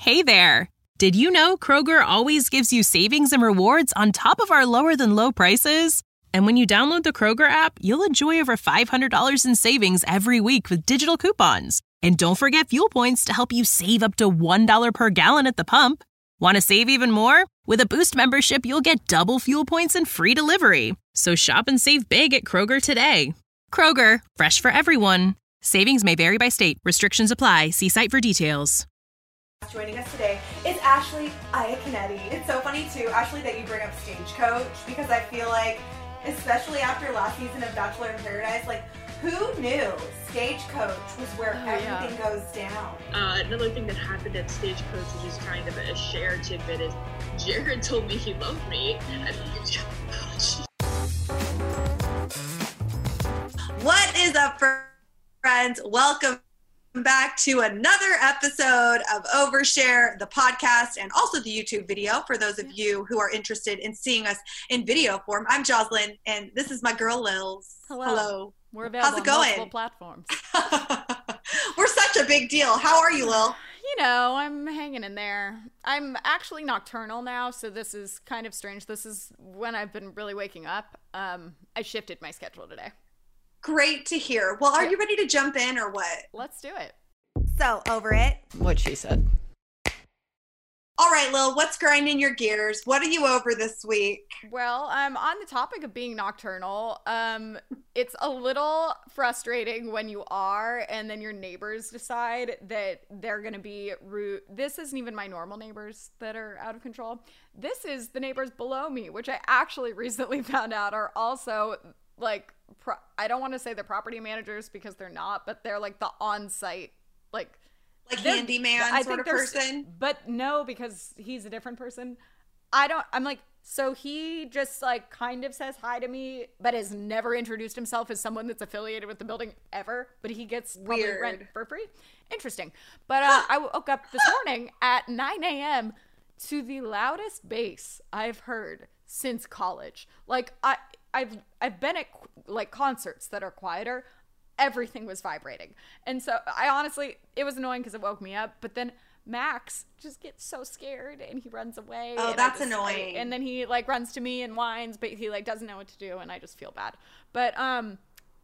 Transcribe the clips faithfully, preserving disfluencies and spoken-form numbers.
Hey there! Did you know Kroger always gives you savings and rewards on top of our lower-than-low prices? And when you download the Kroger app, you'll enjoy over five hundred dollars in savings every week with digital coupons. And don't forget fuel points to help you save up to one dollar per gallon at the pump. Want to save even more? With a Boost membership, you'll get double fuel points and free delivery. So shop and save big at Kroger today. Kroger, fresh for everyone. Savings may vary by state. Restrictions apply. See site for details. Joining us today is Ashley Iaconetti. It's so funny too, Ashley, that you bring up Stagecoach, because I feel like, especially after last season of Bachelor in Paradise, like, who knew Stagecoach was where oh, everything yeah. goes down? Uh, another thing that happened at Stagecoach, which is kind of a shared tidbit, is Jared told me he loved me. What is up, friends? Welcome back to another episode of Overshare, the podcast, and also the YouTube video for those of you who are interested in seeing us in video form. I'm Jocelyn, and this is my girl Lils. Hello. Hello. We're available How's it going? on multiple platforms. We're such a big deal. How are you, Lil? You know, I'm hanging in there. I'm actually nocturnal now, so this is kind of strange. This is when I've been really waking up. Um, I shifted my schedule today. Great to hear. Well, are you ready to jump in or what? Let's do it. So, over it. What she said. All right, Lil, what's grinding your gears? What are you over this week? Well, um, on the topic of being nocturnal, um, it's a little frustrating when you are, and then your neighbors decide that they're going to be rude. This isn't even my normal neighbors that are out of control. This is the neighbors below me, which I actually recently found out are also, like, pro- I don't want to say they're property managers because they're not, but they're, like, the on-site, like... Like handyman I sort of think person? But no, because he's a different person. I don't, I'm like, so he just like kind of says hi to me, but has never introduced himself as someone that's affiliated with the building ever. But he gets probably Weird. rent for free. Interesting. But uh, I woke up this morning at nine a.m. to the loudest bass I've heard since college. Like I, I've, I've been at like concerts that are quieter. Everything was vibrating. And so I honestly, it was annoying because it woke me up. But then Max just gets so scared and he runs away. Oh, and that's just, annoying. I, and then he like runs to me and whines, but he like doesn't know what to do. And I just feel bad. But um,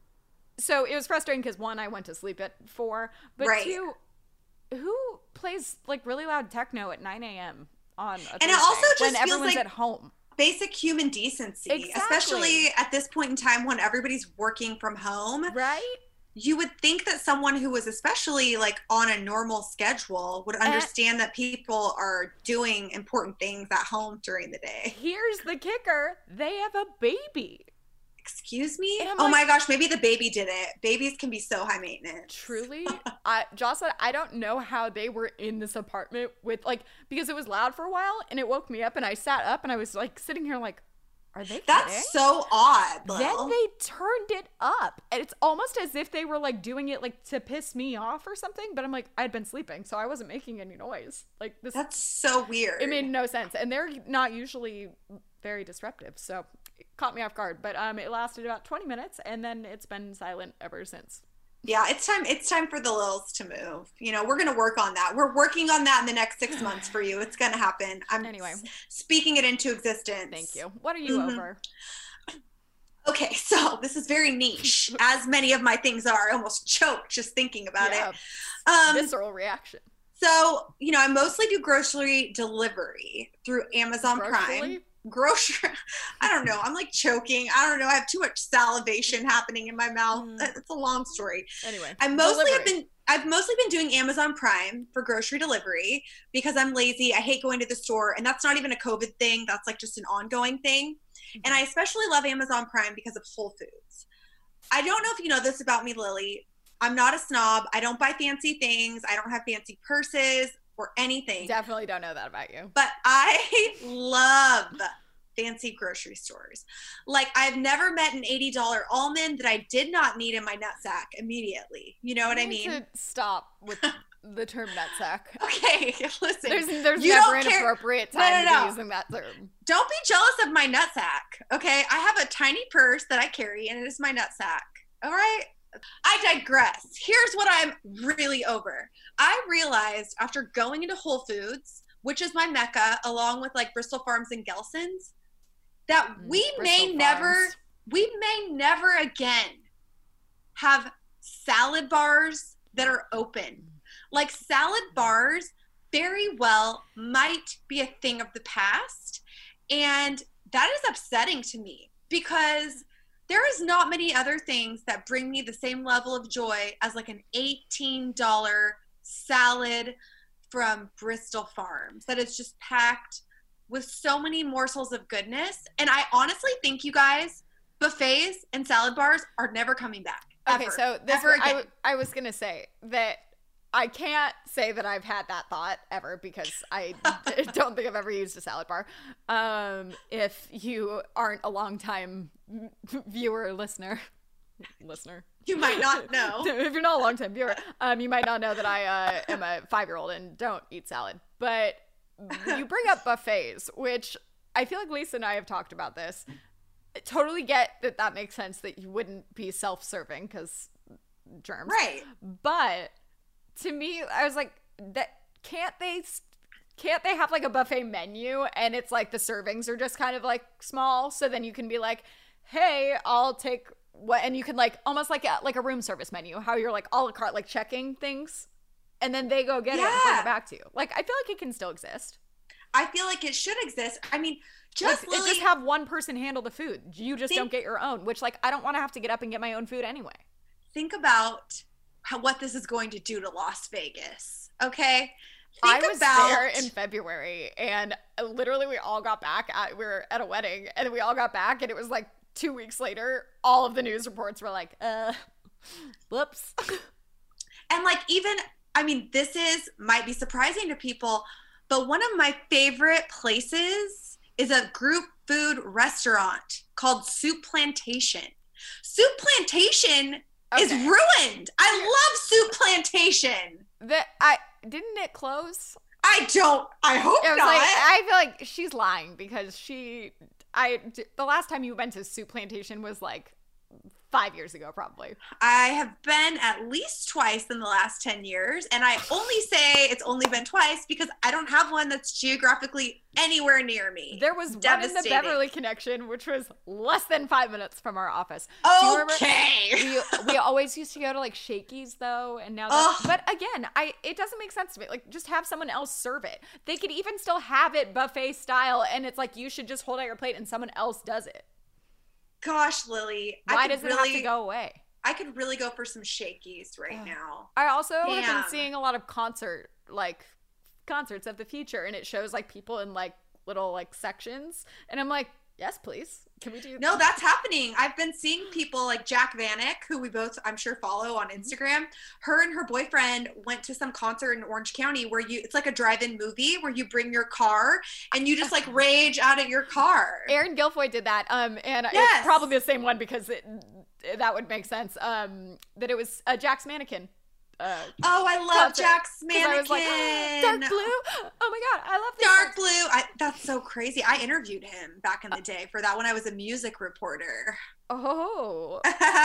so it was frustrating because one, I went to sleep at four. But right. two, who plays like really loud techno at nine a.m. on a and Thursday it also just when feels everyone's like- at home? Basic human decency, Exactly. especially at this point in time when everybody's working from home. Right? You would think that someone who was especially like on a normal schedule would understand that people are doing important things at home during the day. Here's the kicker. They have a baby. Excuse me? Oh like, my gosh, maybe the baby did it. Babies can be so high maintenance. Truly? I, Jocelyn, I don't know how they were in this apartment with, like, because it was loud for a while and it woke me up and I sat up and I was, like, sitting here like, are they That's kidding? so odd, Lil. Then they turned it up. And it's almost as if they were, like, doing it, like, to piss me off or something. But I'm like, I'd been sleeping, so I wasn't making any noise. Like this. That's so weird. It made no sense. And they're not usually very disruptive, so it caught me off guard. But um, it lasted about twenty minutes, and then it's been silent ever since. Yeah, it's time. It's time for the Lils to move. You know, we're going to work on that. We're working on that in the next six months for you. It's going to happen. I'm anyway s- speaking it into existence. Thank you. What are you mm-hmm. over? Okay, so this is very niche, as many of my things are. I almost choked just thinking about yeah. it. Um, Visceral reaction. So, you know, I mostly do grocery delivery through Amazon Grocery? Prime. Grocery, I don't know. I'm like choking. I don't know. I have too much salivation happening in my mouth. Mm. It's a long story. Anyway, I mostly delivery. have been, I've mostly been doing Amazon Prime for grocery delivery because I'm lazy. I hate going to the store, and that's not even a COVID thing. That's like just an ongoing thing. Mm-hmm. And I especially love Amazon Prime because of Whole Foods. I don't know if you know this about me, Lily. I'm not a snob. I don't buy fancy things. I don't have fancy purses or anything. Definitely don't know that about you. But I love fancy grocery stores. Like, I've never met an eighty dollars almond that I did not need in my nutsack immediately. You know what you I need mean? To stop with the term nutsack. Okay, listen. There's, there's you never an care. appropriate time no, no, to no. be using that term. Don't be jealous of my nutsack, okay? I have a tiny purse that I carry, and it is my nutsack. All right? I digress. Here's what I'm really over. I realized after going into Whole Foods, which is my mecca, along with like Bristol Farms and Gelson's, that mm, we Bristol may Farms. never, we may never again have salad bars that are open. Like salad bars very well might be a thing of the past. And that is upsetting to me because there is not many other things that bring me the same level of joy as like an eighteen dollars salad from Bristol Farms that is just packed with so many morsels of goodness. And I honestly think, you guys, buffets and salad bars are never coming back. Okay, ever, so this ever I, again. w- I was going to say that I can't say that I've had that thought ever because I d- don't think I've ever used a salad bar. Um, if you aren't a longtime viewer or listener, listener. You might not know. If you're not a longtime viewer, um, you might not know that I uh, am a five-year-old and don't eat salad. But you bring up buffets, which I feel like Lisa and I have talked about this. I totally get that that makes sense that you wouldn't be self-serving because germs. Right. But to me, I was like, that can't they can't they have like a buffet menu and it's like the servings are just kind of like small, so then you can be like, hey, I'll take what, and you can like almost like a, like a room service menu, how you're like a la carte, like checking things, and then they go get yeah. it and bring it back to you. Like I feel like it can still exist. I feel like it should exist. I mean, just like, Lily, just have one person handle the food. You just think, don't get your own, which like I don't want to have to get up and get my own food anyway. Think about how what this is going to do to Las Vegas. Okay. Think I was about... there in February and literally we all got back at, we were at a wedding and we all got back and it was like two weeks later, all of the news reports were like, uh, whoops. And like, even, I mean, this is, might be surprising to people, but one of my favorite places is a group food restaurant called Soup Plantation. Soup Plantation okay. is ruined. I love Soup Plantation. That I didn't it close? I don't. I hope it was not. Like, I feel like she's lying because she. I the last time you went to Soup Plantation was like five years ago, probably. I have been at least twice in the last ten years, and I only say it's only been twice because I don't have one that's geographically anywhere near me. There was one in the Beverly Connection, which was less than five minutes from our office. Okay. we, we always used to go to like Shakey's though, and now that's, but again, I it doesn't make sense to me. Like, just have someone else serve it. They could even still have it buffet style, and it's like you should just hold out your plate and someone else does it. Gosh, Lily. Why I does it really, have to go away? I could really go for some Shakey's right oh. now. I also Damn. have been seeing a lot of concert, like, concerts of the future, and it shows, like, people in, like, little, like, sections. And I'm like, yes, please. Can we do No, that's happening. I've been seeing people like Jack Vanek, who we both, I'm sure, follow on Instagram. Her and her boyfriend went to some concert in Orange County where you, it's like a drive-in movie where you bring your car and you just like rage out at your car. Aaron Gilfoy did that. Um, and yes. it's probably the same one because it, that would make sense. Um, that it was uh, Jack's Mannequin. Uh, oh, I love concert. Jack's Mannequin. I was like, oh, Dark Blue. Oh my God, I love this Dark song. Blue. I, that's so crazy. I interviewed him back in the day for that when I was a music reporter. Oh,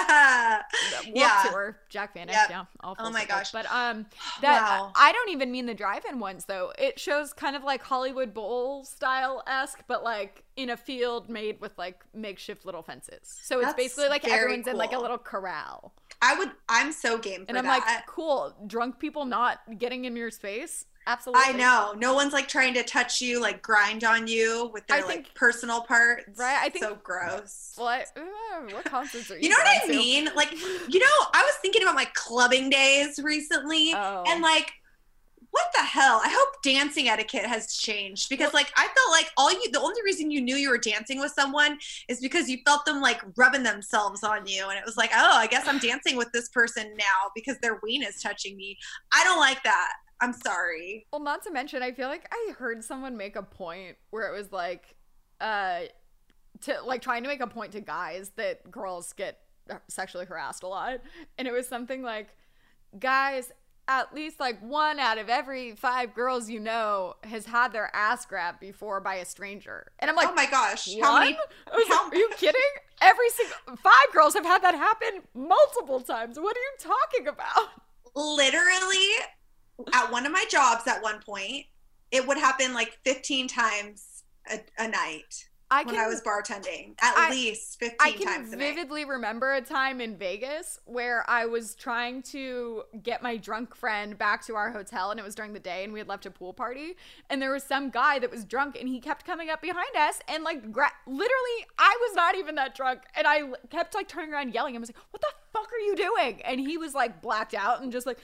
yeah. Tour, Jack Vanek. Yep. Yeah. All oh my circle. gosh. But um, that wow. I don't even mean the drive-in ones though. It shows kind of like Hollywood Bowl style esque, but like in a field made with like makeshift little fences. So it's That's basically like everyone's cool. in like a little corral. I would. I'm so game for and I'm that. like, cool. Drunk people not getting in your space. Absolutely. I know. No one's like trying to touch you, like grind on you with their I think, like personal parts. Right. I think so gross. What? Uh, what concerts are you? You know what I to? mean? Like, you know, I was thinking about my clubbing days recently, oh. and like, what the hell? I hope dancing etiquette has changed because, like, I felt like all you, the only reason you knew you were dancing with someone is because you felt them like rubbing themselves on you, and it was like, oh, I guess I'm dancing with this person now because their ween is touching me. I don't like that. I'm sorry. Well, not to mention, I feel like I heard someone make a point where it was like, uh, to like trying to make a point to guys that girls get sexually harassed a lot, and it was something like, guys, at least like one out of every five girls you know has had their ass grabbed before by a stranger. And I'm like, oh my gosh, one? how many? I was How, like, are you kidding? Every single five girls have had that happen multiple times. What are you talking about? Literally, at one of my jobs at one point, it would happen like fifteen times a, a night. I when can, I was bartending, at I, least fifteen I times a night. I can vividly remember a time in Vegas where I was trying to get my drunk friend back to our hotel, and it was during the day, and we had left a pool party, and there was some guy that was drunk, and he kept coming up behind us, and like gra- literally, I was not even that drunk, and I kept like turning around yelling. I was like, "What the fuck are you doing?" And he was like blacked out and just like,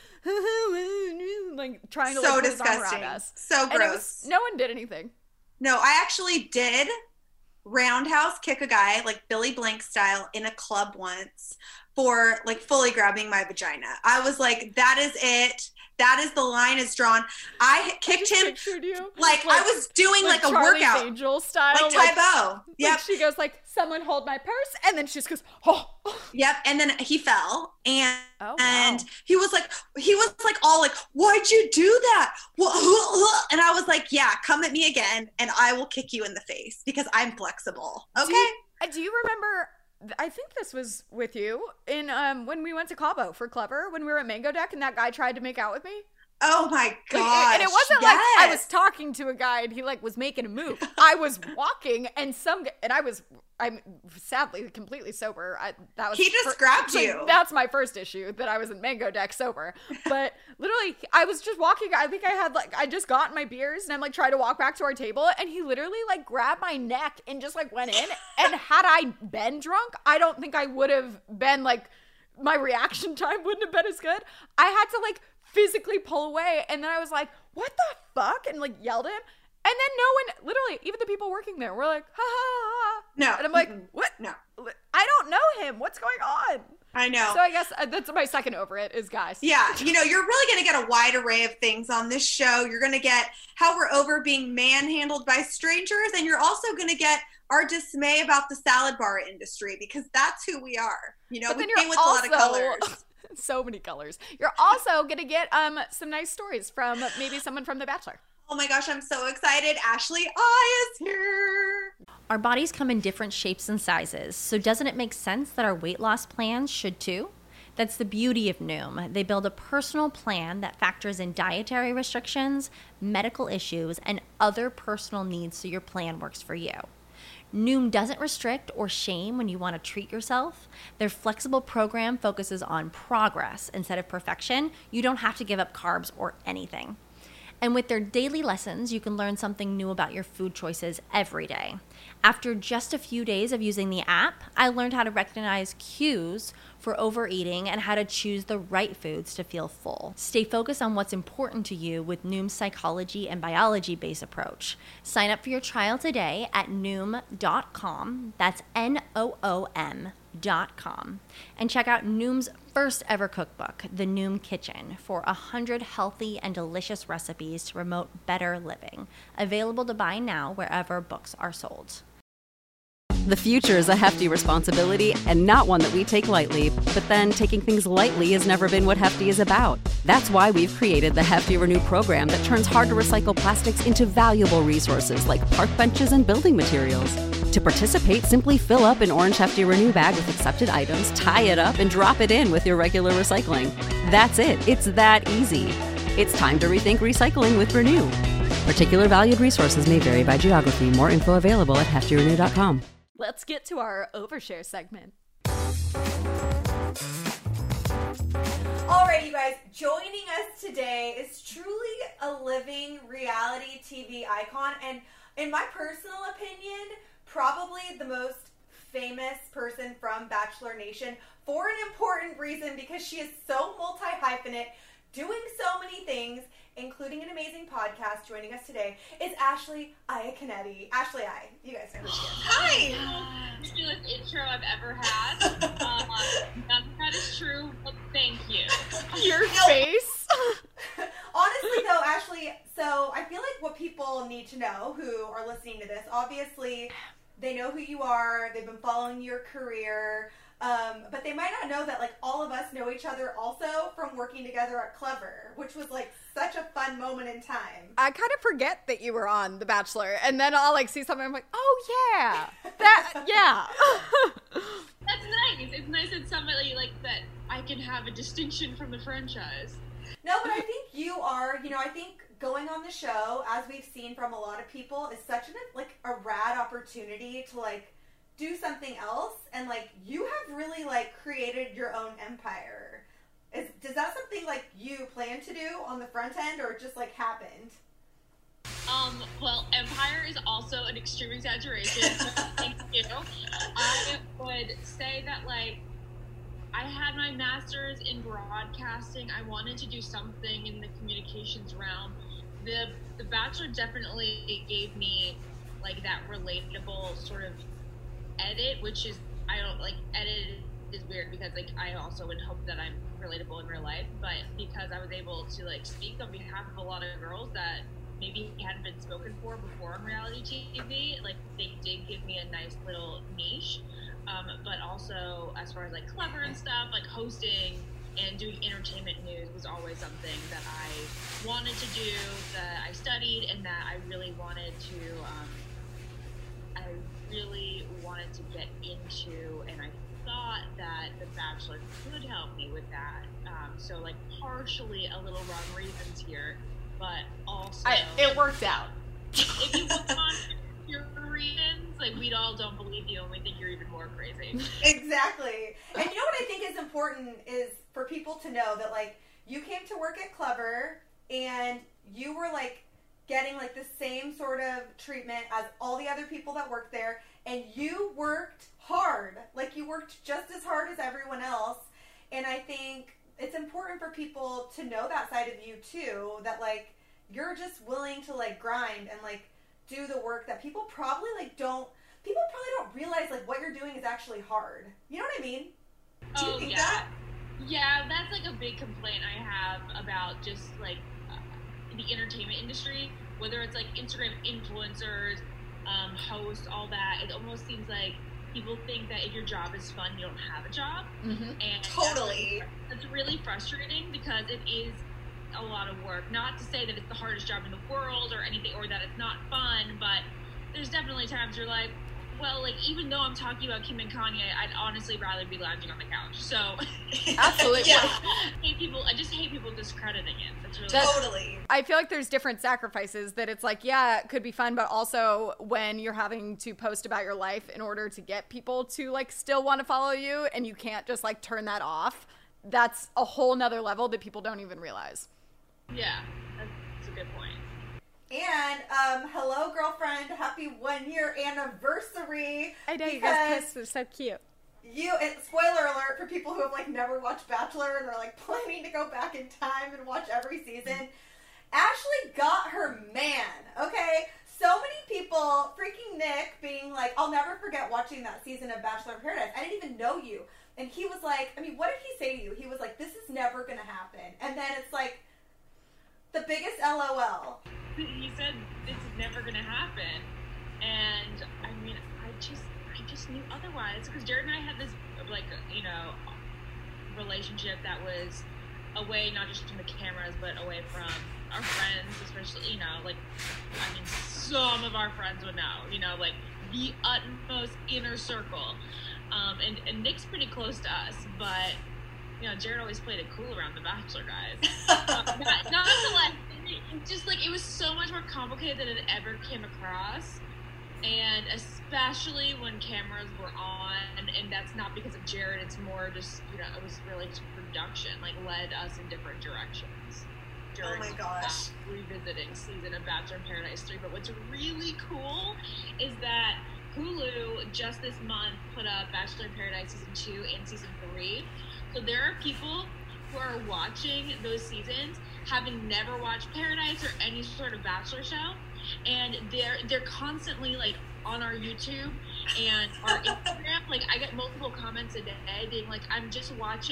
like trying to so like put disgusting, his arm around us. So gross. And it was, no one did anything. No, I actually did. Roundhouse kick a guy like Billy Blank style in a club once for like fully grabbing my vagina. I was like, that is it. That is the line is drawn. I kicked I him like, like I was doing like, like a Charlie's workout. Angel style. Like Tae Bo. Yep. Like she goes like, someone hold my purse, and then she just goes, oh. Yep. And then he fell, and oh, wow. and he was like, he was like all like, why'd you do that? And I was like, yeah, come at me again, and I will kick you in the face because I'm flexible. Okay. Do you, do you remember? I think this was with you in um when we went to Cabo for Clever when we were at Mango Deck and that guy tried to make out with me. Oh my god! Like, and it wasn't yes. like I was talking to a guy and he like was making a move. I was walking and some and I was I'm sadly completely sober. I, that was he just per- grabbed like, you. That's my first issue that I was in Mango Deck sober. But literally, I was just walking. I think I had like I just got my beers and I'm like trying to walk back to our table and he literally like grabbed my neck and just like went in. And had I been drunk, I don't think I would have been like my reaction time wouldn't have been as good. I had to like physically pull away and then I was like, what the fuck? And like yelled at him. And then no one, literally, even the people working there were like, ha ha ha. No. And I'm like, mm-mm. what? No. I don't know him. What's going on? I know. So I guess uh, that's my second over it is guys. Yeah. You know, you're really going to get a wide array of things on this show. You're going to get how we're over being manhandled by strangers. And you're also going to get our dismay about the salad bar industry because that's who we are. You know, but we then paint with also, a lot of colors. So many colors. You're also going to get um some nice stories from maybe someone from The Bachelor. Oh my gosh, I'm so excited. Ashley I is here. Our bodies come in different shapes and sizes, so doesn't it make sense that our weight loss plans should too? That's the beauty of Noom. They build a personal plan that factors in dietary restrictions, medical issues, and other personal needs so your plan works for you. Noom doesn't restrict or shame when you want to treat yourself. Their flexible program focuses on progress instead of perfection. You don't have to give up carbs or anything. And with their daily lessons, you can learn something new about your food choices every day. After just a few days of using the app, I learned how to recognize cues for overeating and how to choose the right foods to feel full. Stay focused on what's important to you with Noom's psychology and biology-based approach. Sign up for your trial today at noom dot com. That's N O O M dot com. And check out Noom's first ever cookbook, The Noom Kitchen, for one hundred healthy and delicious recipes to promote better living. Available to buy now wherever books are sold. The future is a hefty responsibility and not one that we take lightly. But then taking things lightly has never been what Hefty is about. That's why we've created the Hefty Renew program that turns hard to recycle plastics into valuable resources like park benches and building materials. To participate, simply fill up an orange Hefty Renew bag with accepted items, tie it up, and drop it in with your regular recycling. That's it. It's that easy. It's time to rethink recycling with Renew. Particular valued resources may vary by geography. More info available at hefty renew dot com. Let's get to our overshare segment. All right, you guys, joining us today is truly a living reality T V icon, and in my personal opinion, probably the most famous person from Bachelor Nation for an important reason, because she is so multi-hyphenate, doing so many things, including an amazing podcast. Joining us today is Ashley Iaconetti. Ashley I, you guys know who she is. Hi! It's the most intro I've ever had. Um, none of that is true, but thank you. Your face? Honestly though, Ashley, so I feel like what people need to know who are listening to this, obviously they know who you are, they've been following your career, Um, but they might not know that, like, all of us know each other also from working together at Clever, which was, like, such a fun moment in time. I kind of forget that you were on The Bachelor, and then I'll, like, see something, I'm like, oh, yeah, that, yeah. That's nice. It's nice that somebody, like, that I can have a distinction from the franchise. No, but I think you are, you know, I think going on the show, as we've seen from a lot of people, is such an, like, a rad opportunity to, like, do something else, and, like, you have really, like, created your own empire. Is does that something, like, you plan to do on the front end, or it just, like, happened? Um, well, empire is also an extreme exaggeration, so thank you. I would say that, like, I had my master's in broadcasting. I wanted to do something in the communications realm. The The Bachelor definitely gave me, like, that relatable sort of edit, which is, I don't, like, edit is weird because, like, I also would hope that I'm relatable in real life, but because I was able to, like, speak on behalf of a lot of girls that maybe hadn't been spoken for before on reality T V, like, they did give me a nice little niche. Um, but also, as far as, like, Clever and stuff, like, hosting and doing entertainment news was always something that I wanted to do, that I studied, and that I really wanted to, um, I really wanted to get into, and I thought that The Bachelor could help me with that. Um, so, like, partially a little wrong reasons here, but also... I, it worked out. If you look on your reasons, like, we all don't believe you, and we think you're even more crazy. Exactly. And you know what I think is important is for people to know that, like, you came to work at Clever, and you were, like, getting, like, the same sort of treatment as all the other people that worked there, and you worked hard. Like, you worked just as hard as everyone else, and I think it's important for people to know that side of you, too, that, like, you're just willing to, like, grind and, like, do the work that people probably, like, don't, people probably don't realize, like, what you're doing is actually hard. You know what I mean? Do you oh, think yeah. that? Yeah, that's, like, a big complaint I have about just, like, uh, the entertainment industry, whether it's, like, Instagram influencers, um, hosts, all that. It almost seems like people think that if your job is fun, you don't have a job. Mm-hmm. And Totally. That's, that's really frustrating because it is a lot of work. Not to say that it's the hardest job in the world or anything, or that it's not fun, but there's definitely times you're like, well, like, even though I'm talking about Kim and Kanye, I'd honestly rather be lounging on the couch. So, Absolutely. yeah. I hate people. I just hate people discrediting it. That's really That's- Totally. I feel like there's different sacrifices that it's like, yeah, it could be fun, but also when you're having to post about your life in order to get people to, like, still want to follow you, and you can't just, like, turn that off, that's a whole nother level that people don't even realize. Yeah, that's a good point. And, um, hello, girlfriend. Happy one-year anniversary. I know, you because guys kissed. They're so cute. You, and spoiler alert for people who have, like, never watched Bachelor and are, like, planning to go back in time and watch every season. Ashley got her man, okay? So many people, freaking Nick, being like, I'll never forget watching that season of Bachelor in Paradise. I didn't even know you. And he was like, I mean, what did he say to you? He was like, this is never going to happen. And then it's like, the biggest L O L. He said this is never gonna happen, and I mean, I just, I just knew otherwise. Because Jared and I had this, like, you know, relationship that was away not just from the cameras, but away from our friends, especially, you know, like, I mean, some of our friends would know, you know, like, the utmost inner circle. Um, and, and Nick's pretty close to us, but, you know, Jared always played it cool around the Bachelor guys. uh, not, not to like, it, just like, it was so much more complicated than it ever came across. And especially when cameras were on, and, and that's not because of Jared, it's more just, you know, it was really just production, like, led us in different directions. Oh my gosh. Revisiting season of Bachelor in Paradise three. But what's really cool is that Hulu just this month put up Bachelor in Paradise season two and season three. So there are people who are watching those seasons having never watched Paradise or any sort of Bachelor show, and they're they're constantly, like, on our YouTube and our Instagram. Like, I get multiple comments a day being like, I'm just watching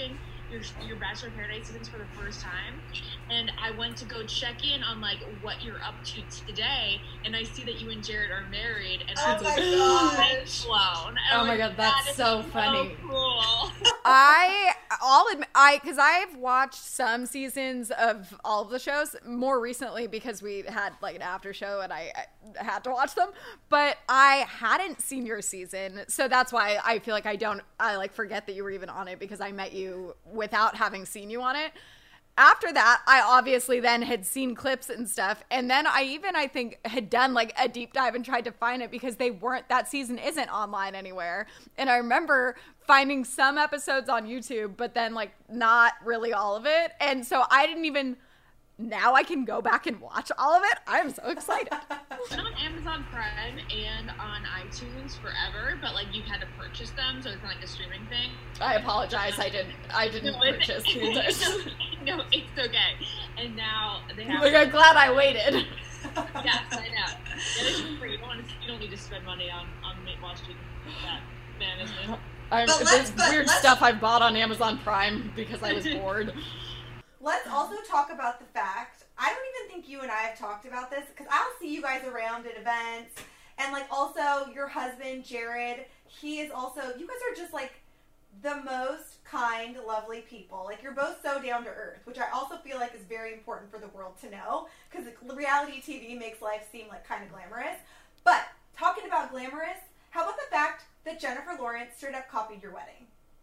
your your Bachelor in Paradise seasons for the first time, and I went to go check in on like what you're up to today, and I see that you and Jared are married, and Oh I was my like, gosh. blown. And Oh I'm my like, God, that's that is so funny. Cool. I, I'll admit, I, because I've watched some seasons of all of the shows more recently because we had like an after show and I, I had to watch them, but I hadn't seen your season. So that's why I feel like I don't, I like forget that you were even on it because I met you without having seen you on it. After that, I obviously then had seen clips and stuff. And then I even, I think, had done like a deep dive and tried to find it because they weren't, that season isn't online anywhere. And I remember finding some episodes on YouTube, but then like not really all of it. And so I didn't even, now I can go back and watch all of it. I'm so excited. It's on Amazon Prime and on iTunes forever, but like you've had to purchase them, so it's not like a streaming thing. I apologize. I didn't, I didn't No, it's- purchase these. No, it's okay. And now they have. Like, I'm glad I waited. Yes, I know. It is free. You don't, want to, you don't need to spend money on on watching that management. I'm, But let's- there's but weird let's- stuff I've bought on Amazon Prime because I was bored. Let's also talk about the fact, I don't even think you and I have talked about this, because I'll see you guys around at events, and like also your husband, Jared, he is also, you guys are just like the most kind, lovely people. Like you're both so down to earth, which I also feel like is very important for the world to know, because reality T V makes life seem like kind of glamorous. But talking about glamorous, how about the fact that Jennifer Lawrence straight up copied your wedding?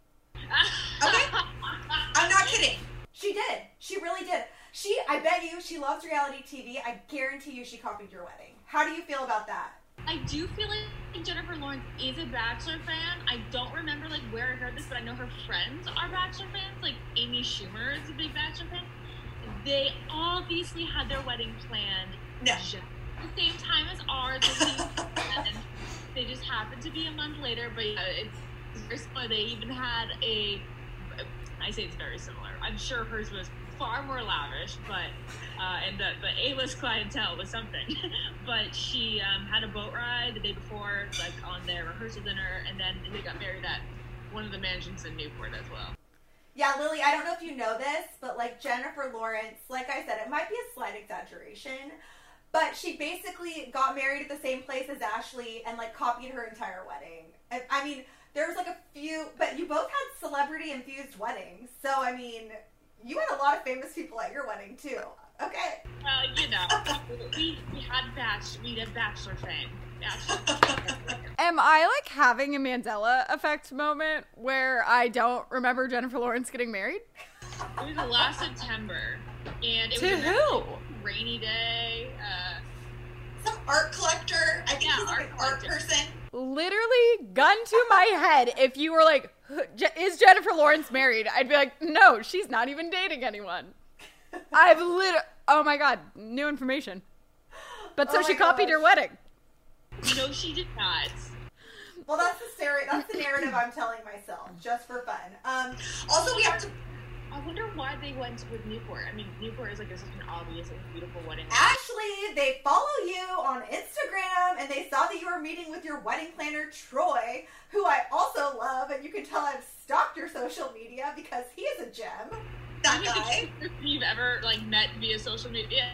Okay. I'm not kidding. She did. She really did. She, I bet you, she loves reality T V. I guarantee you she copied your wedding. How do you feel about that? I do feel like Jennifer Lawrence is a Bachelor fan. I don't remember like where I heard this, but I know her friends are Bachelor fans. Like Amy Schumer is a big Bachelor fan. They obviously had their wedding planned No. just at the same time as ours. And they just happened to be a month later, but yeah, it's very similar. They even had a. I say it's very similar. I'm sure hers was far more lavish, but uh, and the, the A-list clientele was something. But she um, had a boat ride the day before, like on their rehearsal dinner, and then they got married at one of the mansions in Newport as well. Yeah, Lily, I don't know if you know this, but like Jennifer Lawrence, like I said, it might be a slight exaggeration, but she basically got married at the same place as Ashley and like copied her entire wedding. I, I mean, there was like a few, but you both had celebrity-infused weddings, so I mean, you had a lot of famous people at your wedding too. Okay. Well, you know, we, we had batch, we had Bachelor fame. Bachelor. Am I like having a Mandela effect moment where I don't remember Jennifer Lawrence getting married? It was the last September, and it To was a who? rainy day. Uh, Some art collector. I think Yeah, he's like art an art collector. person. Literally, gun to my head, if you were like, is Jennifer Lawrence married? I'd be like, no, she's not even dating anyone. I've lit. Oh my god, new information. But so Oh she my copied gosh. your wedding. no, she did not. Well, that's the stereo. That's the narrative I'm telling myself, just for fun. Um, Also, we have to. I wonder why they went with Newport. I mean, Newport is like such an obvious and beautiful wedding. Ashley, they follow you on Instagram, and they saw that you were meeting with your wedding planner, Troy, who I also love, and you can tell I've stalked your social media because he is a gem. That I mean, guy. if you've ever like met via social media.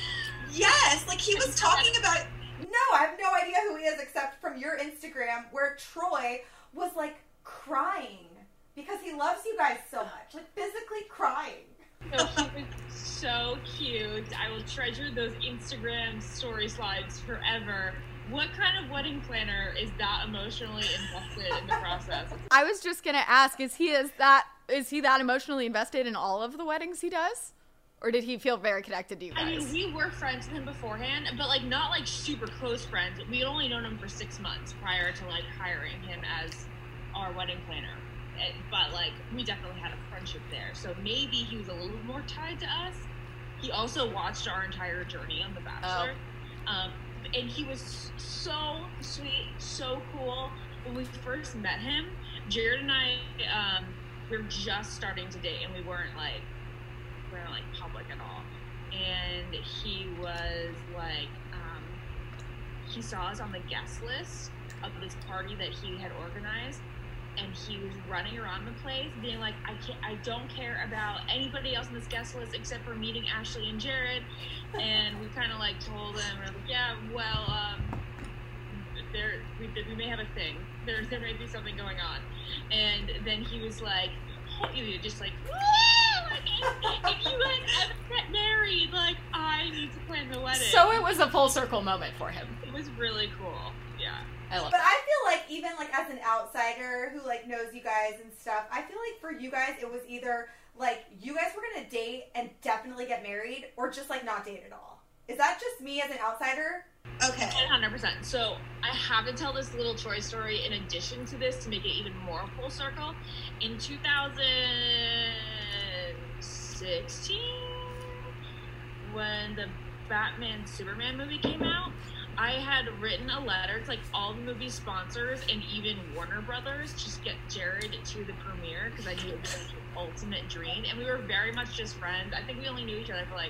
Yes, like he was talking about. No, I have no idea who he is except from your Instagram, where Troy was like crying because he loves you guys so much, like physically crying. So he was so cute. I will treasure those Instagram story slides forever. What kind of wedding planner is that emotionally invested in the process? I was just gonna ask, is he is that is he that emotionally invested in all of the weddings he does? Or did he feel very connected to you I guys? mean, we were friends with him beforehand, but like not like super close friends. We had only known him for six months prior to like hiring him as our wedding planner. Eh, But like we definitely had a friendship there, so maybe he was a little more tied to us. He also watched our entire journey on The Bachelor, um, and he was so sweet, so cool. When we first met him, Jared and I, um, we were just starting to date, and we weren't like. weren't like public at all, and he was like um, he saw us on the guest list of this party that he had organized, and he was running around the place being like, I can't, I don't care about anybody else on this guest list except for meeting Ashley and Jared. And we kind of like told him, we're like, yeah, well, um, there we, we may have a thing. There, there may be something going on. And then he was like, you just like, woo! Like, if, if you had ever get married, like, I need to plan the wedding. So it was a full circle moment for him. It was really cool. Yeah. I love But that. I feel like even like as an outsider who like knows you guys and stuff, I feel like for you guys it was either like you guys were gonna date and definitely get married, or just like not date at all. Is that just me as an outsider? Okay. one hundred percent. So I have to tell this little Troy story in addition to this to make it even more full circle. In two thousand sixteen, when the Batman Superman movie came out, I had written a letter to like all the movie sponsors and even Warner Brothers just get Jared to the premiere because I knew it was like the ultimate dream. And we were very much just friends. I think we only knew each other for like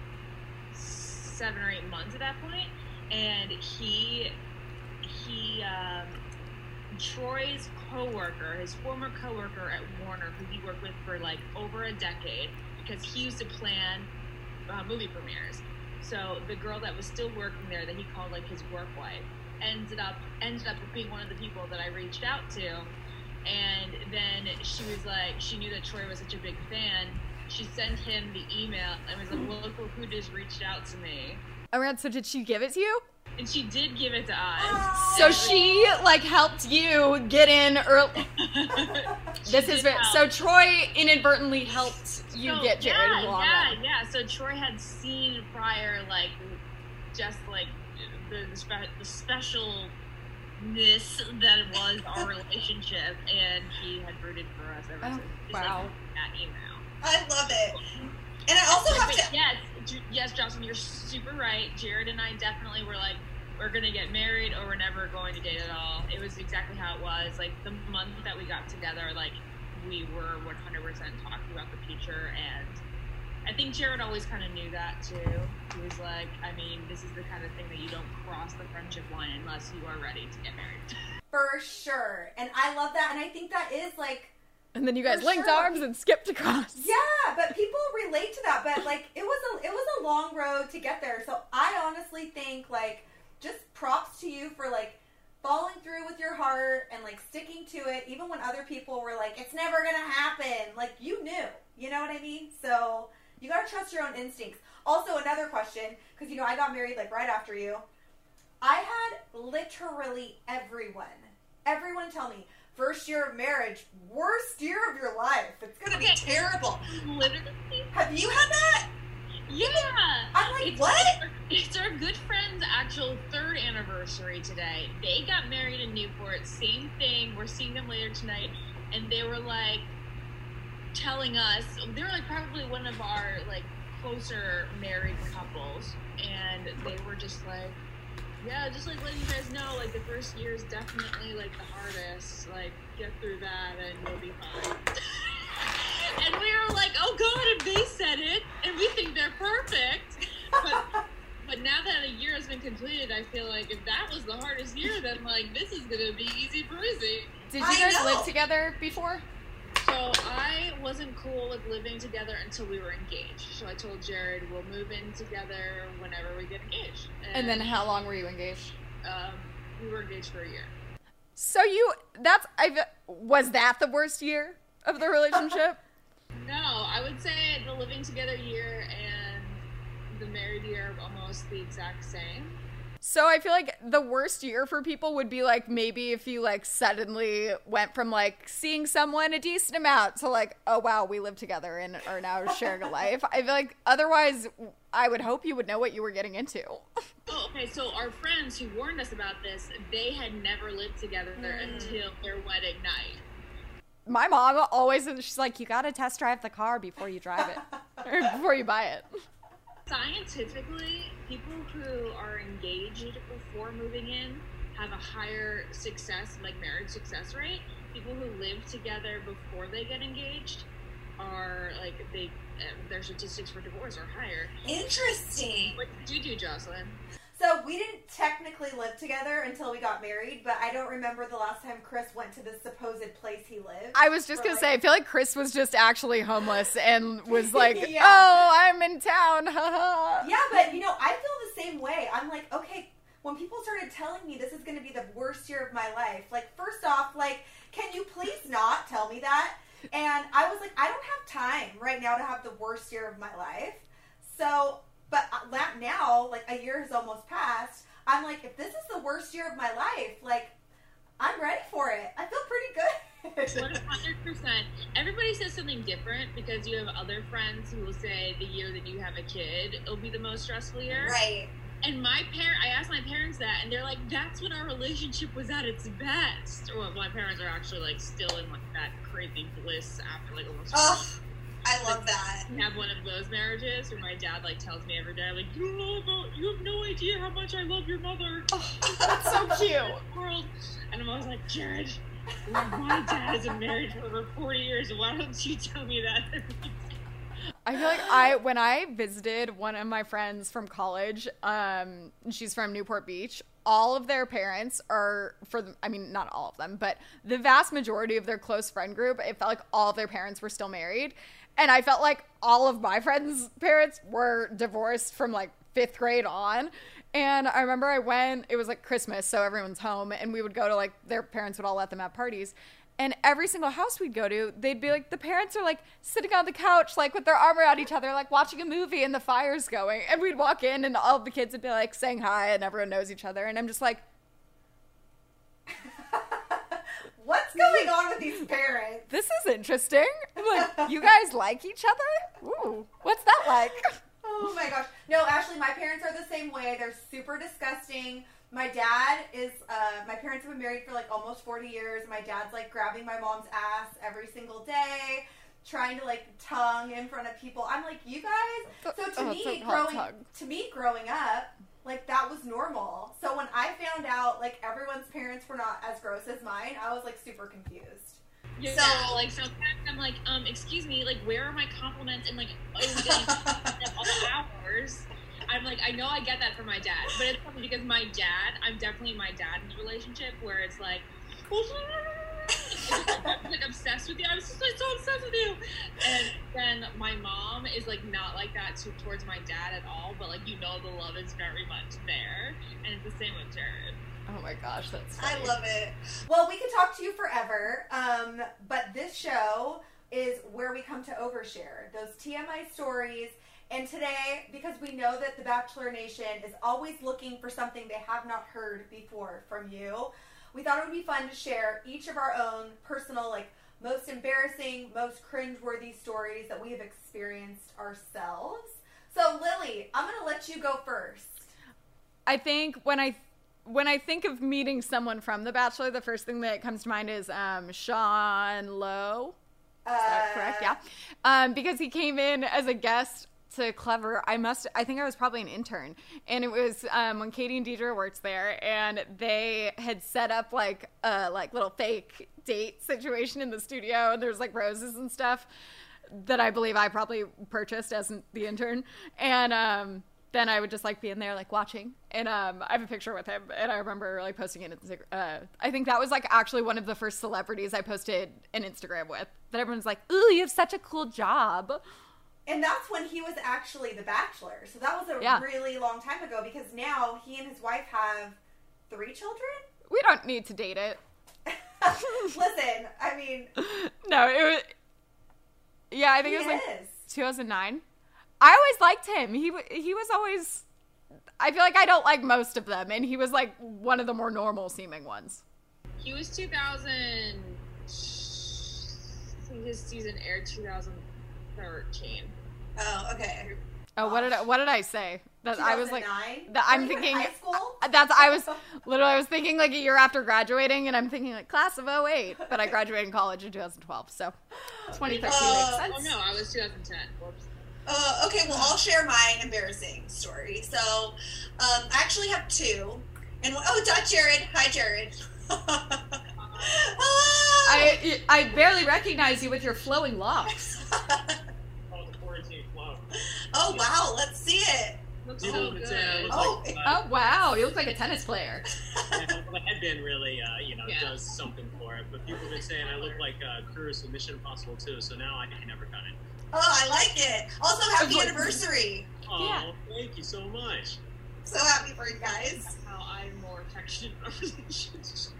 seven or eight months at that point. And he, he, um, Troy's coworker, his former coworker at Warner, who he worked with for like over a decade, because he used to plan uh, movie premieres. So the girl that was still working there, that he called like his work wife, ended up ended up being one of the people that I reached out to. And then she was like, she knew that Troy was such a big fan. She sent him the email and was like, look, look who just reached out to me. Oh, right, so did she give it to you? And she did give it to us. So she, like, helped you get in early. This is very, so Troy inadvertently helped you so, get Jared yeah, along. Yeah, yeah. So Troy had seen prior, like, just like the the, spe- the specialness that was our relationship, and he had rooted for us ever Oh, since. Just, wow. like, that email. I love it. And I also have But to. yes, J- yes, Jocelyn, you're super right. Jared and I definitely were like, we're gonna get married or we're never going to date at all. It was exactly how it was. Like the month that we got together, like we were one hundred percent talking about the future, and I think Jared always kind of knew that too. He was like, I mean, this is the kind of thing that you don't cross the friendship line unless you are ready to get married. For sure. And I love that, and I think that is like, And then you guys For linked sure. arms and skipped across. yeah, but people relate to that. But like, it was a it was a long road to get there. So I honestly think like, just props to you for like following through with your heart and like sticking to it, even when other people were like, it's never gonna happen. Like you knew, you know what I mean? So you gotta trust your own instincts. Also, another question, because you know I got married like right after you. I had literally everyone, everyone tell me, first year of marriage, worst year of your life. It's gonna It's gonna be terrible. Literally. Have you had that? Yeah. I'm like, it's, what? It's our good friend's actual third anniversary today. They got married in Newport. Same thing. We're seeing them later tonight. And they were like telling us, they were like probably one of our like closer married couples. And they were just like, yeah, just like letting you guys know, like the first year is definitely like the hardest. Like get through that and you'll be fine. And we were like, oh god, if they said it, and we think they're perfect. But but now that a year has been completed, I feel like if that was the hardest year, then like this is gonna be easy breezy. Did you I guys know. live together before? So I wasn't cool with living together until we were engaged. So I told Jared we'll move in together whenever we get engaged. And then how long were you engaged? Um, we were engaged for a year. So you, that's, I was that the worst year of the relationship? No, I would say the living together year and the married year are almost the exact same. So I feel like the worst year for people would be like maybe if you like suddenly went from like seeing someone a decent amount to like, oh wow, we live together and are now sharing a life. I feel like otherwise I would hope you would know what you were getting into. Oh, okay, so our friends who warned us about this, they had never lived together Mm. until their wedding night. My mom always, she's like, you gotta test drive the car before you drive it. Or before you buy it. Scientifically, people who are engaged before moving in have a higher success, like marriage success rate. People who live together before they get engaged are like they uh, their statistics for divorce are higher. Interesting. What did you do, Jocelyn? So we didn't technically live together until we got married, but I don't remember the last time Chris went to this supposed place he lived. I was just going like, to say, I feel like Chris was just actually homeless and was like, yeah. oh, I'm in town. Haha. Yeah, but you know, I feel the same way. I'm like, okay, when people started telling me this is going to be the worst year of my life, like, first off, like, can you please not tell me that? And I was like, I don't have time right now to have the worst year of my life. So, but now, like, a year has almost passed. I'm like, if this is the worst year of my life, like, I'm ready for it. I feel pretty good. one hundred percent. Everybody says something different because you have other friends who will say the year that you have a kid, it'll be the most stressful year. Right. And my parent, I asked my parents that, and they're like, "That's when our relationship was at its best." Well, my parents are actually like still in like that crazy bliss after like almost. Oh, I love that. I have one of those marriages where my dad like tells me every day, like, "You don't know about, you have no idea how much I love your mother." Oh, that's so cute. World, and I'm always like, Jared, my dad has been married for over forty years. Why don't you tell me that? I feel like I, when I visited one of my friends from college, um, she's from Newport Beach, all of their parents are, for the, I mean, not all of them, but the vast majority of their close friend group, it felt like all of their parents were still married. And I felt like all of my friends' parents were divorced from like fifth grade on. And I remember I went, it was like Christmas, so everyone's home, and we would go to like, their parents would all let them have parties. And every single house we'd go to, they'd be like, the parents are like sitting on the couch, like with their arm around each other, like watching a movie and the fire's going. And we'd walk in and all of the kids would be like saying hi and everyone knows each other. And I'm just like, what's going on with these parents? This is interesting. Like, you guys like each other? Ooh, what's that like? Oh my gosh. No, Ashley, my parents are the same way. They're super disgusting. My dad is, uh, my parents have been married for like almost forty years. My dad's like grabbing my mom's ass every single day, trying to like tongue in front of people. I'm like, you guys? So to Oh, me, it's a hot growing, tongue. to me, growing up, like that was normal. So when I found out like everyone's parents were not as gross as mine, I was like super confused. Yeah, So- like sometimes I'm like, um, excuse me, like where are my compliments and like oh, getting all the hours? I'm like, I know I get that from my dad, but it's funny because my dad, I'm definitely my dad's relationship where it's like, I'm like obsessed with you. I'm so, so obsessed with you. And then my mom is like not like that to, towards my dad at all, but like you know the love is very much there, and it's the same with Jared. Oh my gosh, that's funny. I love it. Well, we could talk to you forever, um, but this show is where we come to overshare those T M I stories. And today, because we know that the Bachelor Nation is always looking for something they have not heard before from you, we thought it would be fun to share each of our own personal, like, most embarrassing, most cringeworthy stories that we have experienced ourselves. So, Lily, I'm going to let you go first. I think when I when I think of meeting someone from The Bachelor, the first thing that comes to mind is um, Sean Lowe. Is that correct? Yeah. Um, because he came in as a guest to Clever. I must, I think I was probably an intern. And it was um, when Katie and Deidre worked there, and they had set up like a like little fake date situation in the studio. And there's like roses and stuff that I believe I probably purchased as the intern. And um, then I would just like be in there like watching. And um, I have a picture with him, and I remember like posting it. Uh, I think that was like actually one of the first celebrities I posted an Instagram with. That everyone's like, "Ooh, you have such a cool job." And that's when he was actually The Bachelor. So that was a Yeah. really long time ago, because now he and his wife have three children? We don't need to date it. Listen, I mean, No, it was. Yeah, I think he it was like is. two thousand nine. I always liked him. He w- he was always. I feel like I don't like most of them, and he was like one of the more normal seeming ones. He was two thousand. I think his season aired two thousand thirteen. Oh, okay. Oh, what did I, what did I say? That I was like, two thousand nine? that I'm Were you in thinking. high school? That's I was literally I was thinking like a year after graduating, and I'm thinking like class of oh eight, but I graduated in college in two thousand twelve, so twenty thirteen Uh, makes sense. Oh no, I was two thousand ten. Whoops. Uh, okay, well, I'll share my embarrassing story. So, um, I actually have two. And oh, it's not Jared. Hi, Jared. Hello. I I barely recognize you with your flowing locks. Oh, the quarantine flow. Oh wow, let's see it. Looks People so have been good. saying I look Oh, like, uh, Oh wow, you look like a tennis player. yeah, the headband really, uh, you know, Yeah. does something for it. But people have been saying I look like uh, Cruz from Mission Impossible two, so now I can never cut it. Oh, I like it. Also, happy Like- anniversary. Oh, Yeah. thank you so much. So happy for you guys. That's how I'm more affectionate in our relationship.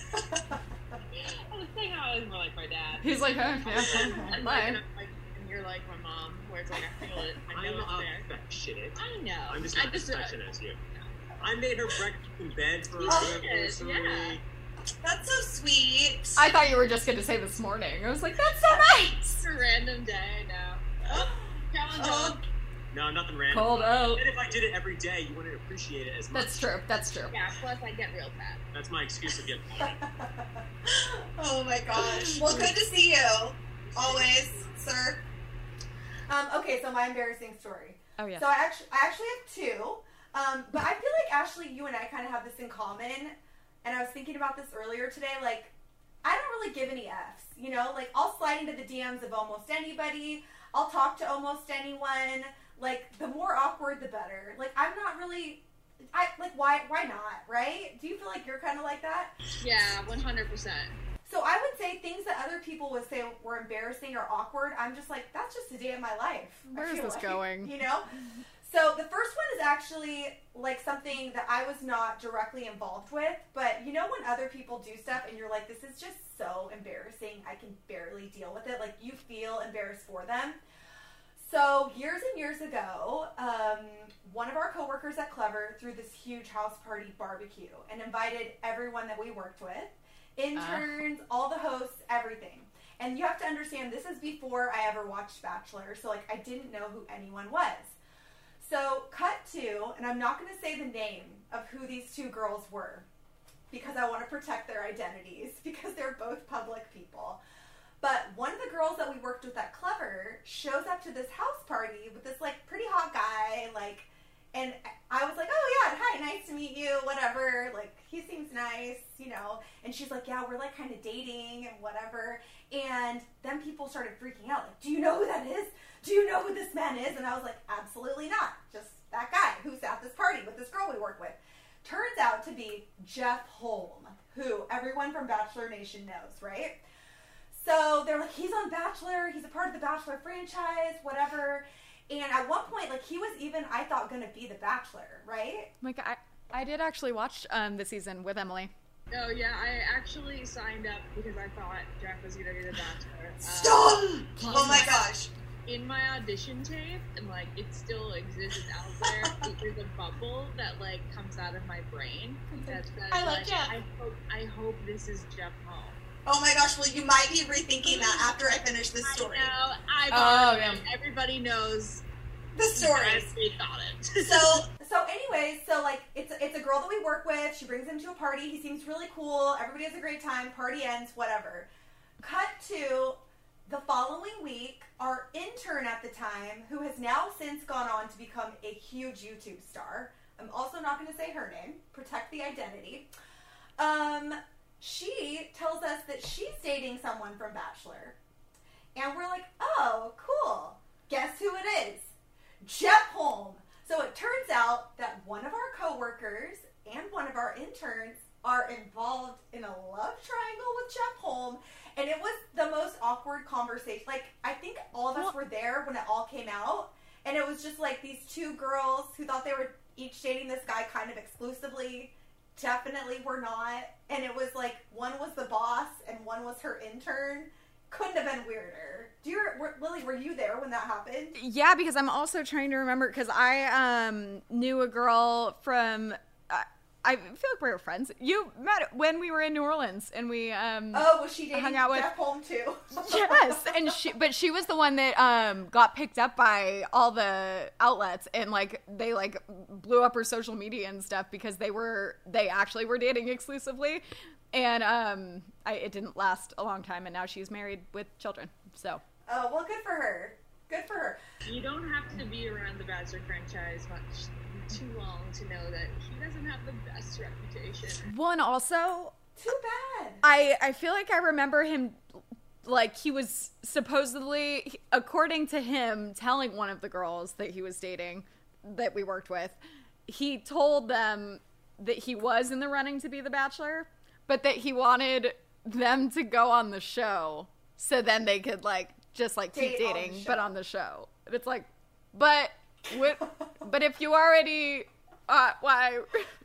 I was saying how I was more like my dad. He's like, huh, yeah, And, like, bye. and, I'm like, and you're like my mom, where it's like I feel it. I I'm know it's not there. affectionate. I know. I'm just I not just, as affectionate as you. I made her breakfast in bed for her Oh, anniversary. yeah. That's so sweet. I thought you were just gonna say this morning. I was like, that's so nice. It's a random day now. Oh, calendar. Oh, No, nothing random. Cold out. And if I did it every day, you wouldn't appreciate it as much. That's true. That's true. Yeah, plus I get real fat. That's my excuse to get money. oh my gosh. Well, good to see you. Always, sir. Um, okay, so my embarrassing story. Oh yeah. So I actually, I actually have two. Um, but I feel like Ashley, you and I kind of have this in common. And I was thinking about this earlier today. Like, I don't really give any F's. You know, like I'll slide into the D Ms of almost anybody. I'll talk to almost anyone. Like, the more awkward, the better. Like, I'm not really. I like why why not, right? Do you feel like you're kind of like that? Yeah, one hundred percent. So I would say things that other people would say were embarrassing or awkward. I'm just like, that's just a day of my life. I Where is feel this like, going? You know? So the first one is actually like something that I was not directly involved with, but you know when other people do stuff and you're like, this is just so embarrassing, I can barely deal with it. Like you feel embarrassed for them. So years and years ago, um, one of our coworkers at Clever threw this huge house party barbecue and invited everyone that we worked with, interns, uh. all the hosts, everything. And you have to understand, this is before I ever watched Bachelor, so like I didn't know who anyone was. So cut to, and I'm not going to say the name of who these two girls were because I want to protect their identities because they're both public people. But one of the girls that we worked with at Clever shows up to this house party with this, like, pretty hot guy, like, and I was like, oh, yeah, hi, nice to meet you, whatever, like, he seems nice, you know, and she's like, yeah, we're, like, kind of dating and whatever, and then people started freaking out, like, do you know who that is? Do you know who this man is? And I was like, absolutely not, just that guy who's at this party with this girl we work with. Turns out to be Jeff Holm, who everyone from Bachelor Nation knows, right? So they're like, he's on Bachelor, he's a part of the Bachelor franchise, whatever. And at one point, like, he was even, I thought, going to be the Bachelor, right? Like, I, I did actually watch um, the season with Emily. Oh, yeah, I actually signed up because I thought Jeff was going to be the Bachelor. Uh, Stop! Oh my gosh. In my audition tape, and, like, it still exists, it's out there, there's a bubble that, like, comes out of my brain. That says, I love like, Jeff. I hope, I hope this is Jeff Holm. Oh my gosh, well, you might be rethinking that after I finish this story. I know, I Oh, thought yeah. it. Everybody knows The story. we thought it. So, so anyways, so, like, it's, it's a girl that we work with. She brings him to a party. He seems really cool. Everybody has a great time. Party ends, whatever. Cut to the following week, our intern at the time, who has now since gone on to become a huge YouTube star. I'm also not going to say her name. Protect the identity. Um... She tells us that she's dating someone from Bachelor. And we're like, oh, cool. Guess who it is? Jeff Holm. So it turns out that one of our coworkers and one of our interns are involved in a love triangle with Jeff Holm. And it was the most awkward conversation. Like, I think all of us were there when it all came out. And it was just like these two girls who thought they were each dating this guy kind of exclusively. Definitely were not. And it was like one was the boss and one was her intern. Couldn't have been weirder. Do you, were, Lily, were you there when that happened? Yeah, because I'm also trying to remember, because I um, knew a girl from, uh, I feel like we were friends. You met when we were in New Orleans, and we um, Oh, was she dating hung out with Jeff Holm too? yes, and she, but she was the one that um got picked up by all the outlets, and like they like blew up her social media and stuff because they were they actually were dating exclusively, and um I it didn't last a long time, and now she's married with children. So Oh, well, good for her. Good for her. You don't have to be around the Bachelor franchise much too long to know that he doesn't have the best reputation. one also. Too bad. I, I feel like I remember him, like, he was supposedly, according to him, telling one of the girls that he was dating that we worked with, he told them that he was in the running to be the Bachelor, but that he wanted them to go on the show so then they could like just like keep Date on dating, the but show. on the show. And it's like, but with, but if you already, uh, why?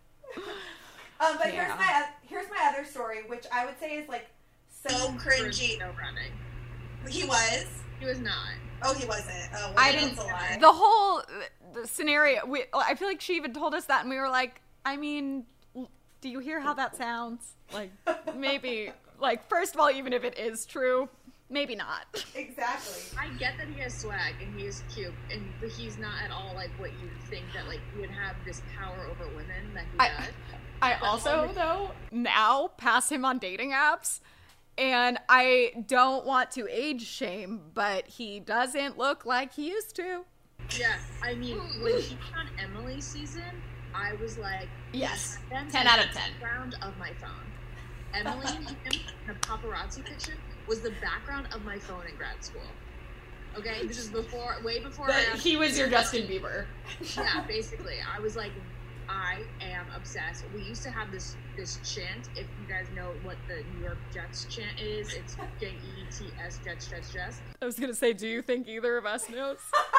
Um, but Yeah. here's my here's my other story, which I would say is like so cringy. No running. He was. He was not. Oh, he wasn't. Oh, well, I that's didn't. a lie. The whole the scenario. We, I feel like she even told us that, and we were like, I mean, do you hear how that sounds? Like maybe, like first of all, even if it is true, maybe not. Exactly. I get that he has swag and he is cute, and but he's not at all like what you think that like he would have this power over women that he I- does. I But also, on the- though, now pass him on dating apps, and I don't want to age shame, but he doesn't look like he used to. Yeah, I mean, when he was on Emily's season, I was like, Yes. that's ten the out of ten. background of my phone. Emily and him, the paparazzi picture, was the background of my phone in grad school. Okay, this is before, way before I He was your Justin Bieber. Yeah, basically. I was like, I am obsessed. We used to have this this chant. If you guys know what the New York Jets chant is, it's J E T S, Jets, Jets, Jets. I was going to say, do you think either of us knows?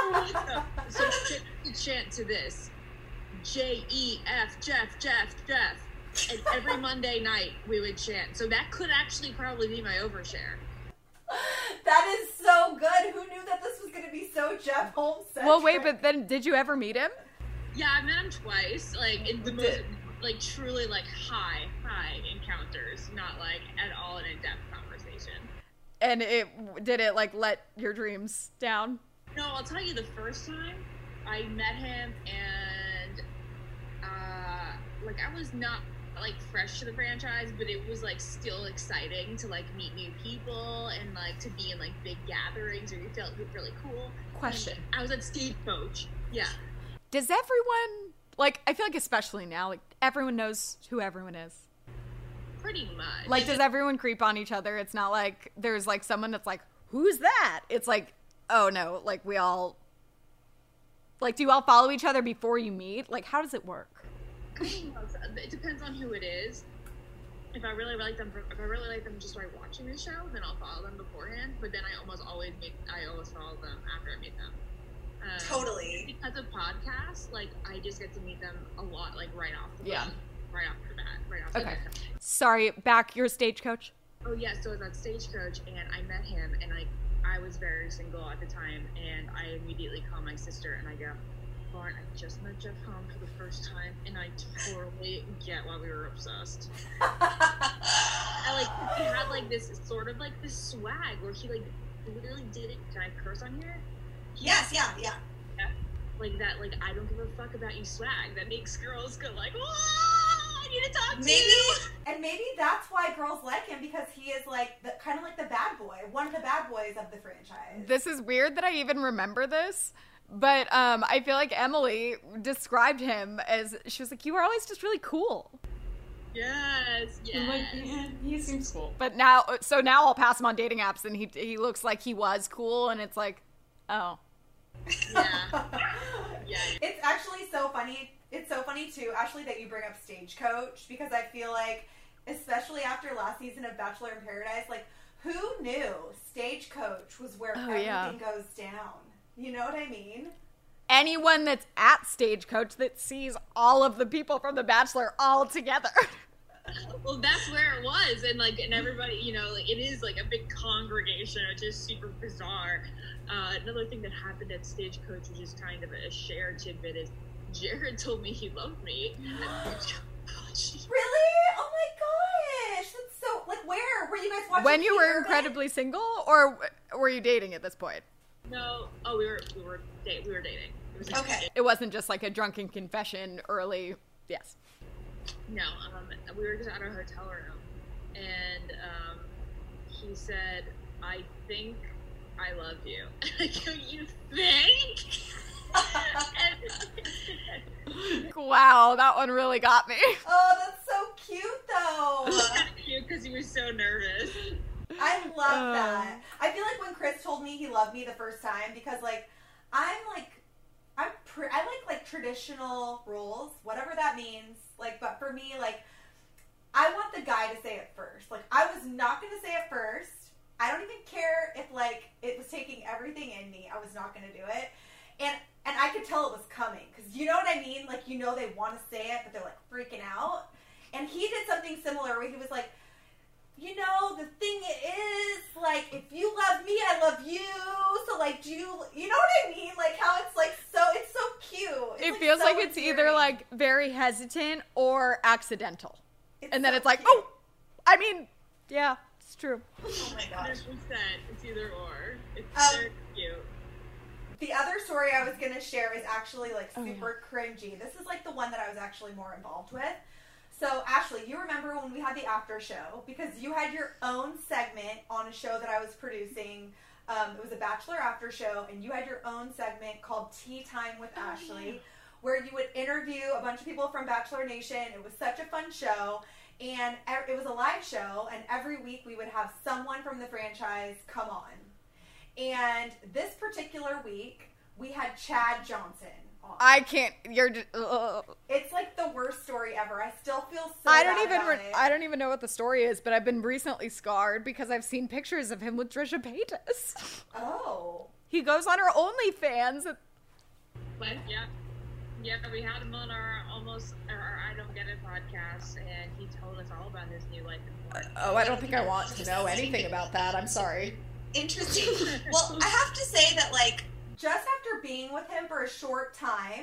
So ch- to chant to this, J E F, Jeff, Jeff, Jeff. And every Monday night we would chant. So that could actually probably be my overshare. That is so good. Who knew that this was going to be so Jeff Holmes centric? Well, wait, but then did you ever meet him? Yeah, I met him twice, like in the most, like truly like high, high encounters, not like at all an in-depth conversation. And it did it like let your dreams down? No, I'll tell you the first time I met him and uh like I was not like fresh to the franchise, but it was like still exciting to like meet new people and like to be in like big gatherings where you felt really cool. Question. And I was at Stagecoach. Yeah. Does everyone, like, I feel like especially now, like, everyone knows who everyone is. Pretty much. Like, does everyone creep on each other? It's not like there's, like, someone that's like, who's that? It's like, oh, no, like, we all, like, do you all follow each other before you meet? Like, how does it work? It depends on who it is. If I really like them, if I really like them just by watching the show, then I'll follow them beforehand. But then I almost always meet, I always follow them after I meet them. Um, Totally. Because of podcasts, like I just get to meet them a lot, like right off the Yeah. bat, right off the bat, right off the Okay. bat. Sorry, back, you're a stagecoach? Oh yeah, so I was at Stagecoach and I met him, and I I was very single at the time, and I immediately call my sister and I go, Lauren, I just met Jeff Holmes for the first time, and I totally get why we were obsessed. I like he had like this sort of like this swag where he like literally did it. Can I curse on here? Yes, yeah, yeah. Like that, like I don't give a fuck about you swag that makes girls go like, whoa, I need to talk to Maybe. you. And maybe that's why girls like him, because he is like the kind of like the bad boy, one of the bad boys of the franchise. This is weird that I even remember this, but um, I feel like Emily described him as, she was like, you were always just really cool. Yes, yes. I'm like, yeah, he seems cool. But now, so now I'll pass him on dating apps, and he he looks like he was cool, and it's like, oh. Yeah. Yeah. It's actually so funny. It's so funny too, Ashley, that you bring up Stagecoach, because I feel like, especially after last season of Bachelor in Paradise, like who knew Stagecoach was where Oh, everything yeah. goes down? You know what I mean? Anyone that's at Stagecoach that sees all of the people from The Bachelor all together. Well, that's where it was, and like, and everybody, you know, like it is like a big congregation, which is super bizarre. Uh, another thing that happened at Stagecoach, which is kind of a shared tidbit, is Jared told me he loved me. Really? Oh my gosh, that's so. Like, where were you guys watching? When you were Peter Pan? incredibly single, or were you dating at this point? No, oh, we were we were da- we were dating. It was Okay. It wasn't just like a drunken confession early. Yes. No, um, we were just at our hotel room, and um, he said, "I think I love you." And I go, "You think?" and, Wow, that one really got me. Oh, that's so cute, though. cute because he was so nervous. I love Uh. that. I feel like when Chris told me he loved me the first time, because like I'm like I'm tra- I like like traditional roles, whatever that means. Like, but for me, like, I want the guy to say it first. Like, I was not going to say it first. I don't even care if like it was taking everything in me. I was not going to do it, and and I could tell it was coming because you know what I mean. Like, you know, they want to say it, but they're like freaking out. And he did something similar where he was like, you know, the thing is, like, if you love me, I love you. So, like, do you, you know what I mean? Like, how it's, like, so, it's so cute. It's, it like, feels so like it's endearing. either, like, very hesitant or accidental. It's and then so it's like, cute. oh, I mean, yeah, it's true. Oh, my one gosh. hundred percent. It's either or. It's Um, very cute. The other story I was going to share is actually, like, Oh, super cringy. This is, like, the one that I was actually more involved with. So, Ashley, you remember when we had the after show, because you had your own segment on a show that I was producing. Um, it was a Bachelor after show, and you had your own segment called Tea Time with Ashley, where you would interview a bunch of people from Bachelor Nation. It was such a fun show, and it was a live show, and every week we would have someone from the franchise come on. And this particular week, we had Chad Johnson on. I can't, you're, just, ugh. It's like the worst story ever. I still feel so I don't bad even, about re- it. I don't even know what the story is, but I've been recently scarred because I've seen pictures of him with Trisha Paytas. Oh. He goes on her OnlyFans. But yeah, yeah, we had him on our almost our I Don't Get It podcast, and he told us all about his new life in porn. Oh, I don't think I want to know anything about that. I'm sorry. Interesting. Well, I have to say that, like, Just after being with him for a short time,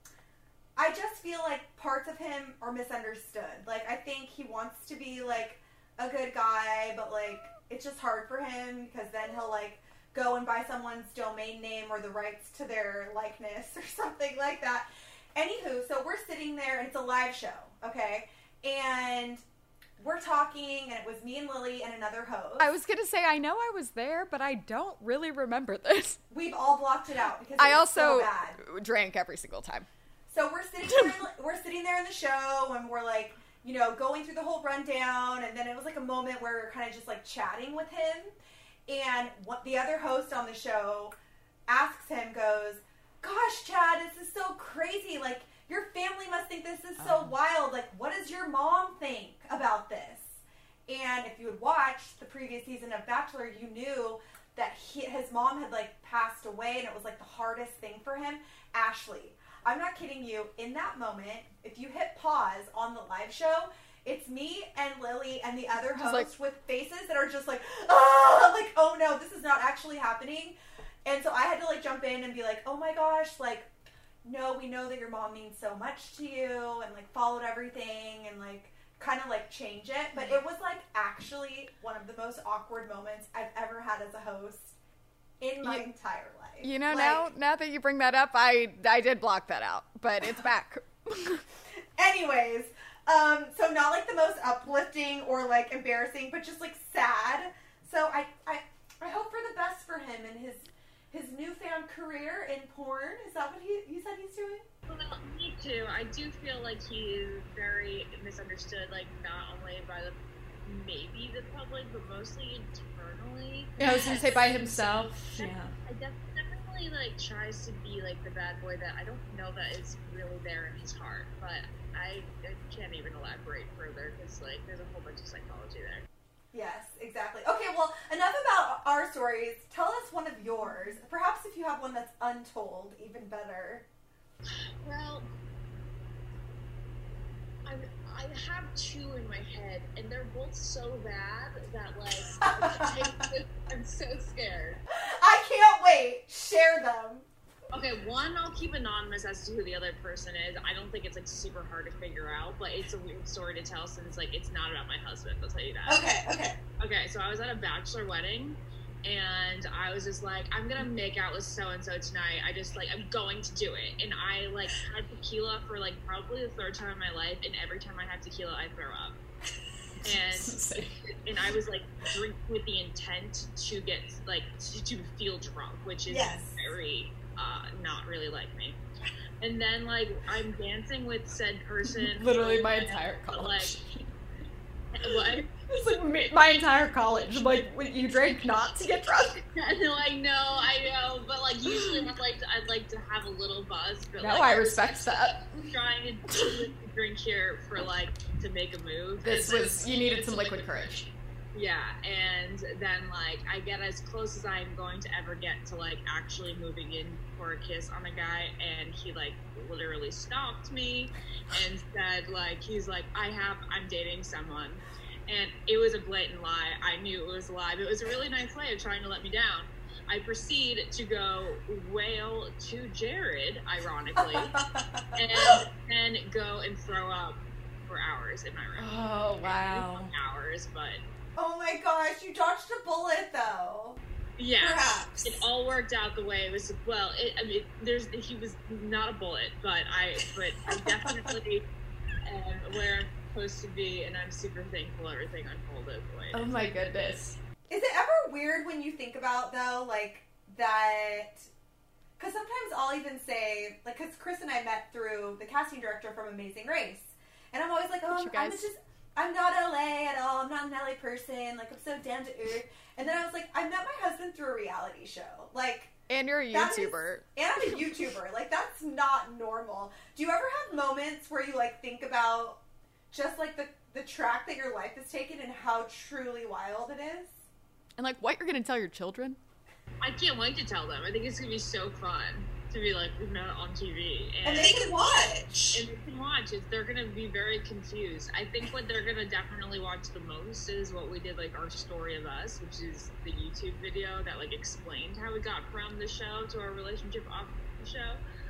I just feel like parts of him are misunderstood. Like, I think he wants to be, like, a good guy, but, like, it's just hard for him because then he'll, like, go and buy someone's domain name or the rights to their likeness or something like that. Anywho, so we're sitting there, and it's a live show, okay? And we're talking, and it was me and Lily and another host. I was going to say, I know I was there, but I don't really remember this. We've all blocked it out because it I was also so bad. drank every single time. So we're sitting there, in, we're sitting there in the show, and we're like, you know, going through the whole rundown, and then it was like a moment where we were kind of just like chatting with him, and what the other host on the show asks him, goes, "Gosh, Chad, this is so crazy. Like, your family must think this is so Um. wild. Like, what does your mom think about this?" And if you had watched the previous season of Bachelor, you knew that he, his mom had like passed away, and it was like the hardest thing for him. Ashley, I'm not kidding you. In that moment, if you hit pause on the live show, it's me and Lily and the other host like- with faces that are just like, ah, like, oh no, this is not actually happening. And so I had to like jump in and be like, oh my gosh, like, no, we know that your mom means so much to you, and like followed everything and like kind of like change it. But it was like actually one of the most awkward moments I've ever had as a host in my You- entire life. You know, Like, now now that you bring that up, I I did block that out, but it's back. Anyways, um, so not like the most uplifting or like embarrassing, but just like sad. So I, I, I hope for the best for him and his his newfound career in porn. Is that what he you said he's doing? Well, me too. I do feel like he is very misunderstood, like not only by the maybe the public, but mostly internally. Yeah, I was gonna say by himself. Yeah. I def- definitely like tries to be like the bad boy that I don't know that is really there in his heart, but I, I can't even elaborate further because like there's a whole bunch of psychology there. Yes, exactly. Okay, well, enough about our stories. Tell us one of yours. Perhaps if you have one that's untold, even better. Well, I I have two in my head, and they're both so bad that like I, I'm so scared. I can't wait. Share them. Okay, one I'll keep anonymous as to who the other person is. I don't think it's like super hard to figure out, but it's a weird story to tell since like it's not about my husband. I'll tell you that. Okay, okay. Okay, so I was at a bachelor wedding, and I was just like, I'm gonna make out with so and so tonight. I just like I'm going to do it, and I like had tequila for like probably the third time in my life, and every time I have tequila, I throw up. And and I was like drink with the intent to get like to, to feel drunk, which is Yes. very uh, not really like me. And then like I'm dancing with said person. Literally my and, entire but, college. Like, what? It's like like my entire college. Like, you drank not to get drunk? No, I know, I know, but like usually I'd like to, I'd like to have a little buzz. But No, like, I respect that. I'm trying to drink here for like to make a move. This And was, then- you needed some liquid courage. Yeah, and then like I get as close as I'm going to ever get to like actually moving in for a kiss on a guy, and he like literally stopped me and said like he's like I have I'm dating someone, and it was a blatant lie. I knew it was a lie, but it was a really nice way of trying to let me down. I proceed to go wail to Jared, ironically, and then go and throw up for hours in my room. Oh, wow. Hours, but. Oh my gosh, you dodged a bullet though. Yeah, Perhaps. it all worked out the way it was. Well, it, I mean, there's he was not a bullet, but I, but I definitely am where I'm supposed to be, and I'm super thankful everything unfolded the way. It Oh is. my goodness. Is it ever weird when you think about though, like that? Because sometimes I'll even say, like, because Chris and I met through the casting director from Amazing Race, and I'm always like, oh, you I'm guys. just, I'm not L A at all. I'm not an L A person. Like, I'm so down to earth. And then I was like, I met my husband through a reality show. Like, And you're a that is- YouTuber. and I'm a YouTuber. Like, that's not normal. Do you ever have moments where you like think about just like the the track that your life has taken and how truly wild it is? And like what you're gonna tell your children? I can't wait to tell them. I think it's gonna be so fun to be like we've met on T V, and, And they can watch. and they can watch it. They're gonna be very confused. I think what they're gonna definitely watch the most is what we did, like our story of us, which is the YouTube video that like explained how we got from the show to our relationship off the show.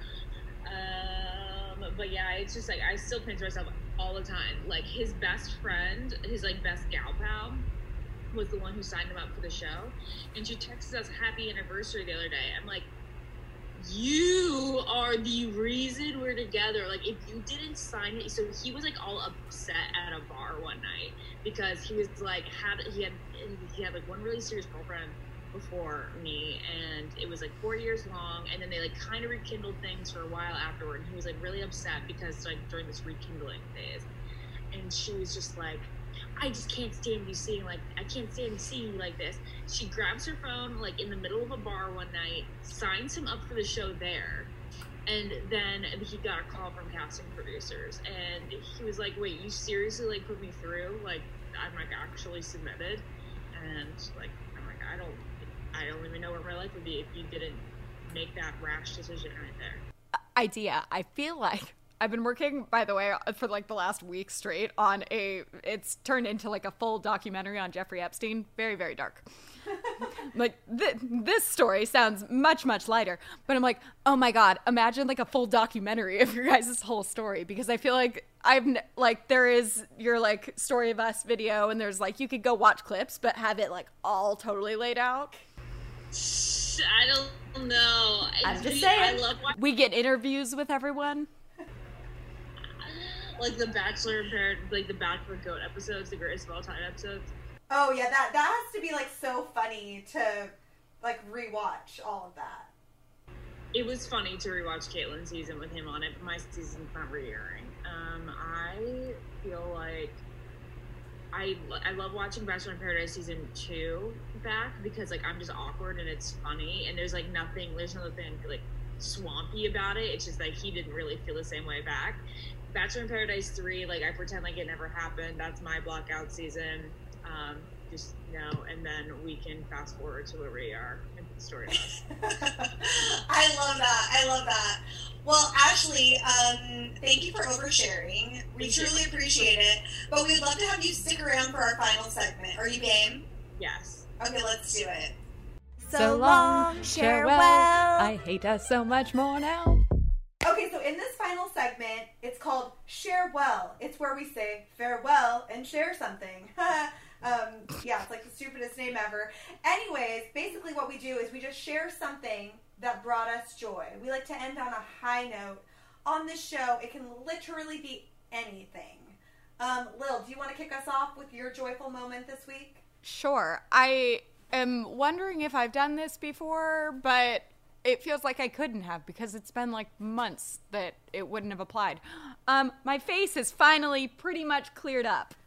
Um, but yeah, it's just like I still pinch myself all the time. Like his best friend, his like best gal pal, was the one who signed him up for the show, and she texted us happy anniversary the other day. I'm like, you are the reason we're together. Like if you didn't sign it, so he was like all upset at a bar one night because he was like had he had he had like one really serious girlfriend before me, and it was like four years long, and then they like kind of rekindled things for a while afterward, and he was like really upset because like during this rekindling phase, and she was just like, I just can't stand you seeing like I can't stand seeing you like this. She grabs her phone like in the middle of a bar one night, signs him up for the show there, and then he got a call from casting producers, and he was like, wait, you seriously like put me through? Like I'm like actually submitted, and like I'm like I don't I don't even know where my life would be if you didn't make that rash decision right there. Idea. I feel like I've been working, by the way, for like the last week straight on a, it's turned into like a full documentary on Jeffrey Epstein. Very, very dark. Like th- this story sounds much, much lighter, but I'm like, oh my God, imagine like a full documentary of your guys' whole story, because I feel like I've n- like, there is your like story of us video, and there's like, you could go watch clips, but have it like all totally laid out. I don't know. I'm just I saying. love watching We get interviews with everyone. like the Bachelor and Par- like the Bachelor Goat episodes, the greatest of all time episodes. Oh yeah, that that has to be like so funny to like rewatch all of that. It was funny to rewatch Caitlin's season with him on it, but my season's not re-airing. Um, I feel like I I love watching Bachelor in Paradise season two back because like I'm just awkward and it's funny, and there's like nothing, there's nothing like swampy about it. It's just like he didn't really feel the same way back. Bachelor in Paradise three, like I pretend like it never happened. That's my blackout season. Um, just no, and then we can fast forward to where we are in the story of us. I love that. I love that. Well, Ashley, um, thank you for oversharing. We Thank you. truly appreciate it. But we'd love to have you stick around for our final segment. Are you game? Yes. Okay, let's do it. So long, farewell. I hate us so much more now. Okay, so in this final segment, it's called Share Well. It's where we say farewell and share something. um, yeah, it's like the stupidest name ever. Anyways, basically what we do is we just share something that brought us joy. We like to end on a high note. On this show, it can literally be anything. Um, Lil, do you want to kick us off with your joyful moment this week? Sure. I am wondering if I've done this before, but it feels like I couldn't have because it's been like months that it wouldn't have applied. Um, my face is finally pretty much cleared up.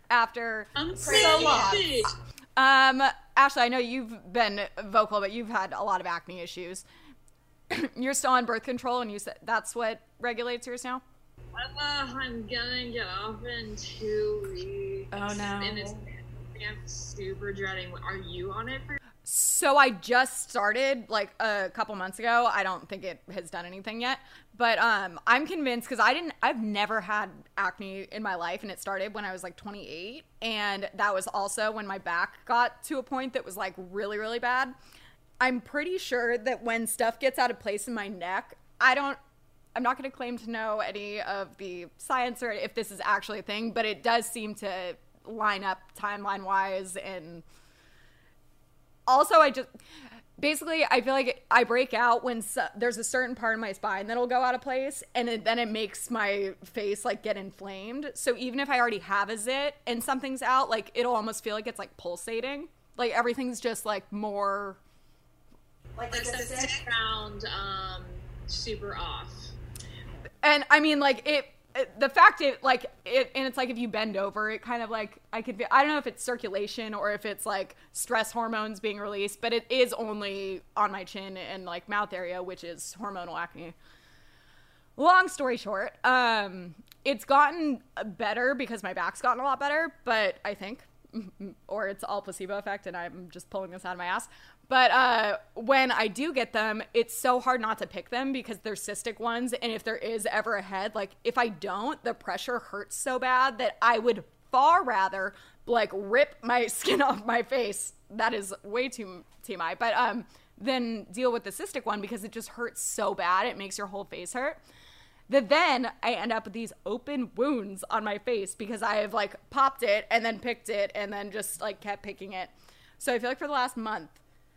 after I'm so long. crazy. Um, Ashley, I know you've been vocal, but you've had a lot of acne issues. You're still on birth control, and you said that's what regulates yours now? Uh, I'm gonna get off in two weeks. Oh, no. And it's, I'm super dreading. Are you on it for? So I just started like a couple months ago. I don't think it has done anything yet, but um, I'm convinced because I didn't. I've never had acne in my life, and it started when I was like twenty-eight, and that was also when my back got to a point that was like really, really bad. I'm pretty sure that when stuff gets out of place in my neck, I don't, I'm not going to claim to know any of the science or if this is actually a thing, but it does seem to line up timeline wise. And also I just, basically I feel like I break out when so, there's a certain part of my spine that'll go out of place, and it, then it makes my face like get inflamed. So even if I already have a zit and something's out, like it'll almost feel like it's like pulsating. Like everything's just like more... Like, Like the the stick? sound, um, super off. And I mean, like it, it, the fact it, like it, and it's like if you bend over, it kind of like I could, I don't know if it's circulation or if it's like stress hormones being released, but it is only on my chin and like mouth area, which is hormonal acne. Long story short, um, it's gotten better because my back's gotten a lot better, but I think, or it's all placebo effect, and I'm just pulling this out of my ass. But uh, when I do get them, it's so hard not to pick them because they're cystic ones. And if there is ever a head, like if I don't, the pressure hurts so bad that I would far rather like rip my skin off my face. That is way too T M I. But um, then deal with the cystic one because it just hurts so bad. It makes your whole face hurt. That then I end up with these open wounds on my face because I have like popped it and then picked it and then just like kept picking it. So I feel like for the last month,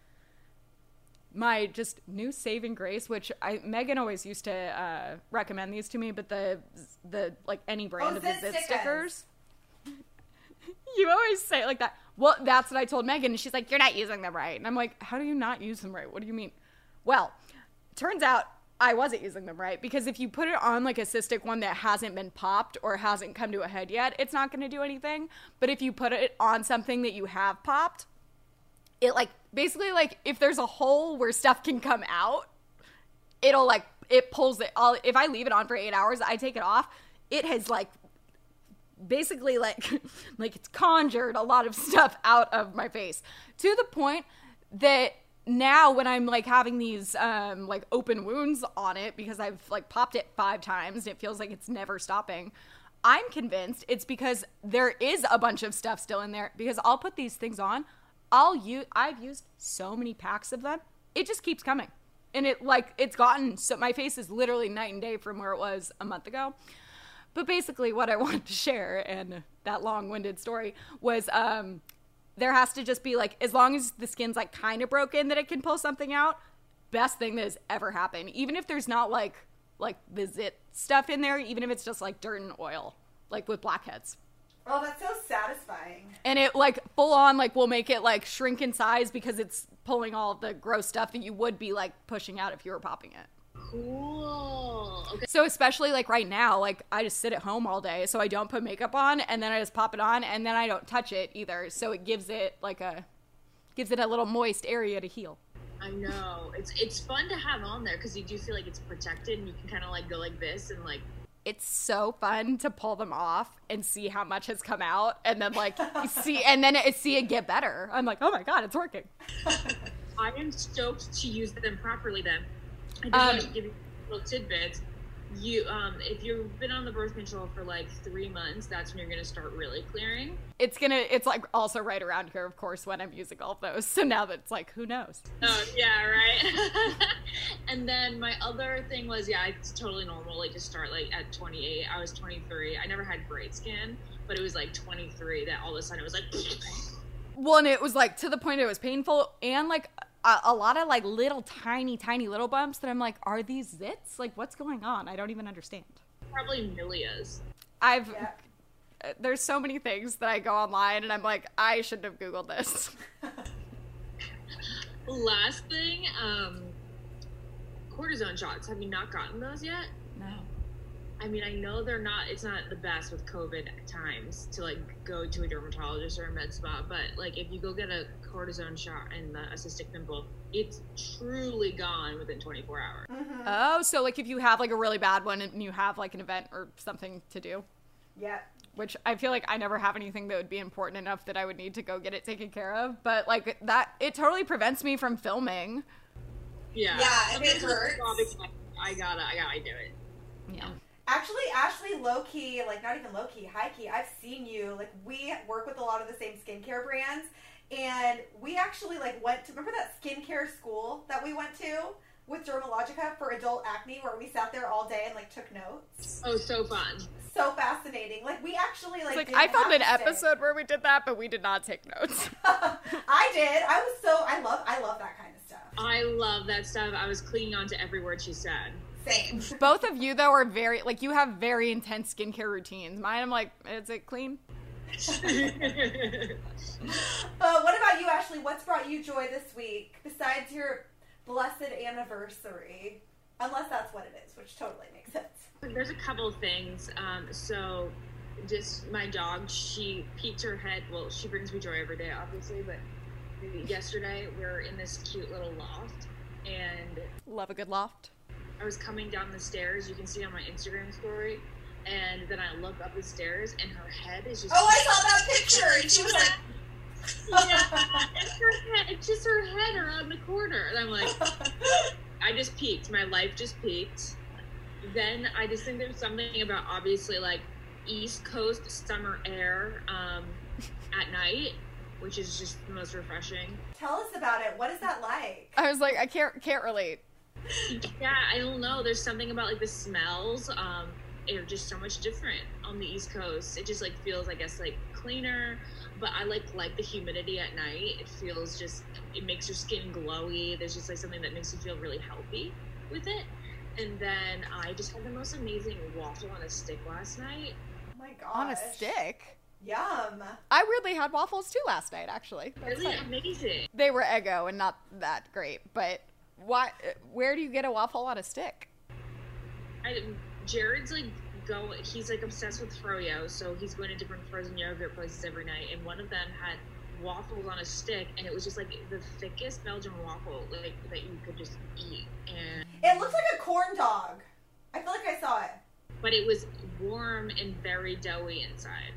my just new saving grace, which I Megan always used to uh, recommend these to me, but the the like any brand Oh, of the Zit zit stickers. stickers. You always say it like that. Well, that's what I told Megan, and she's like, "You're not using them right." And I'm like, "How do you not use them right? What do you mean?" Well, turns out I wasn't using them right because if you put it on like a cystic one that hasn't been popped or hasn't come to a head yet, it's not going to do anything. But if you put it on something that you have popped, it like basically like if there's a hole where stuff can come out, it'll like it pulls it. I'll, if I leave it on for eight hours, I take it off. It has like basically like like it's conjured a lot of stuff out of my face to the point that now when I'm like having these um like open wounds on it because I've like popped it five times and it feels like it's never stopping, I'm convinced it's because there is a bunch of stuff still in there because I'll put these things on. I'll use, I've used so many packs of them. It just keeps coming. And it like, it's gotten, so my face is literally night and day from where it was a month ago. But basically what I wanted to share, and that long-winded story, was um, there has to just be like, as long as the skin's like kind of broken that it can pull something out, best thing that has ever happened. Even if there's not like, like the zit stuff in there, even if it's just like dirt and oil, like with blackheads. Oh, that's so satisfying. And it like full on like will make it like shrink in size because it's pulling all the gross stuff that you would be like pushing out if you were popping it. Cool. Okay. So especially like right now, like I just sit at home all day, so I don't put makeup on, and then I just pop it on, and then I don't touch it either. So it gives it like a gives it a little moist area to heal. I know. It's it's fun to have on there because you do feel like it's protected and you can kind of like go like this and like. It's so fun to pull them off and see how much has come out, and then like see, and then it, see it get better. I'm like, oh my god, it's working. I am stoked to use them properly. Then I just Um, want to give you little tidbits. You, um, if you've been on the birth control for like three months, that's when you're gonna start really clearing. It's gonna, it's like also right around here, of course, when I'm using all of those. So now that it's like, who knows? Oh yeah, right. And then my other thing was, yeah, it's totally normal. Like to start like at twenty-eight. I was twenty-three. I never had great skin, but it was like twenty-three that all of a sudden it was like. Well, and it was like to the point it was painful, and like a, a lot of like little tiny, tiny little bumps that I'm like, are these zits? Like, what's going on? I don't even understand. Probably Milia's. I've. Yeah. There's so many things that I go online and I'm like, I shouldn't have Googled this. Last thing, um, cortisone shots. Have you not gotten those yet? No. I mean, I know they're not, it's not the best with COVID times to like go to a dermatologist or a med spa, but like if you go get a cortisone shot and the, a cystic pimple, it's truly gone within twenty-four hours. Mm-hmm. Oh, so like if you have like a really bad one and you have like an event or something to do. Yeah. Which I feel like I never have anything that would be important enough that I would need to go get it taken care of. But like that, it totally prevents me from filming. Yeah. Yeah, if it hurts. I gotta, I gotta do it. Yeah. Actually, Ashley, low-key, like not even low-key, high-key, I've seen you, like we work with a lot of the same skincare brands, and we actually like went to, remember that skincare school that we went to with Dermalogica for adult acne where we sat there all day and like took notes? Oh, so fun. So fascinating. Like we actually like, like I filmed an episode where we did that, but we did not take notes. I did. I was so, I love, I love that kind of stuff. I love that stuff. I was clinging on to every word she said. Same. Both of you, though, are very, like, you have very intense skincare routines. Mine, I'm like, is it clean? uh, what about you, Ashley? What's brought you joy this week besides your blessed anniversary? Unless that's what it is, which totally makes sense. There's a couple of things. Um, so, just my dog, she peeked her head. Well, she brings me joy every day, obviously, but yesterday we were in this cute little loft, and love a good loft. I was coming down the stairs, you can see on my Instagram story, and then I look up the stairs, and her head is just... Oh, I saw that picture, and she was like... Yeah, it's, her head, it's just her head around the corner, and I'm like, I just peaked, my life just peaked. Then I just think there's something about, obviously, like, East Coast summer air um, at night, which is just the most refreshing. Tell us about it. What is that like? I was like, I can't can't relate. Yeah, I don't know. There's something about like the smells. Um, are just so much different on the East Coast. It just like feels, I guess, like cleaner. But I like like the humidity at night. It feels just, it makes your skin glowy. There's just like something that makes you feel really healthy with it. And then I just had the most amazing waffle on a stick last night. Oh my gosh. On a stick? Yum. I weirdly had waffles too last night, actually. Really amazing. They were Eggo and not that great, but why? Where do you get a waffle on a stick? I, Jared's like go. He's like obsessed with froyo, so he's going to different frozen yogurt places every night. And one of them had waffles on a stick, and it was just like the thickest Belgian waffle like that you could just eat. And it looks like a corn dog. I feel like I saw it. But it was warm and very doughy inside.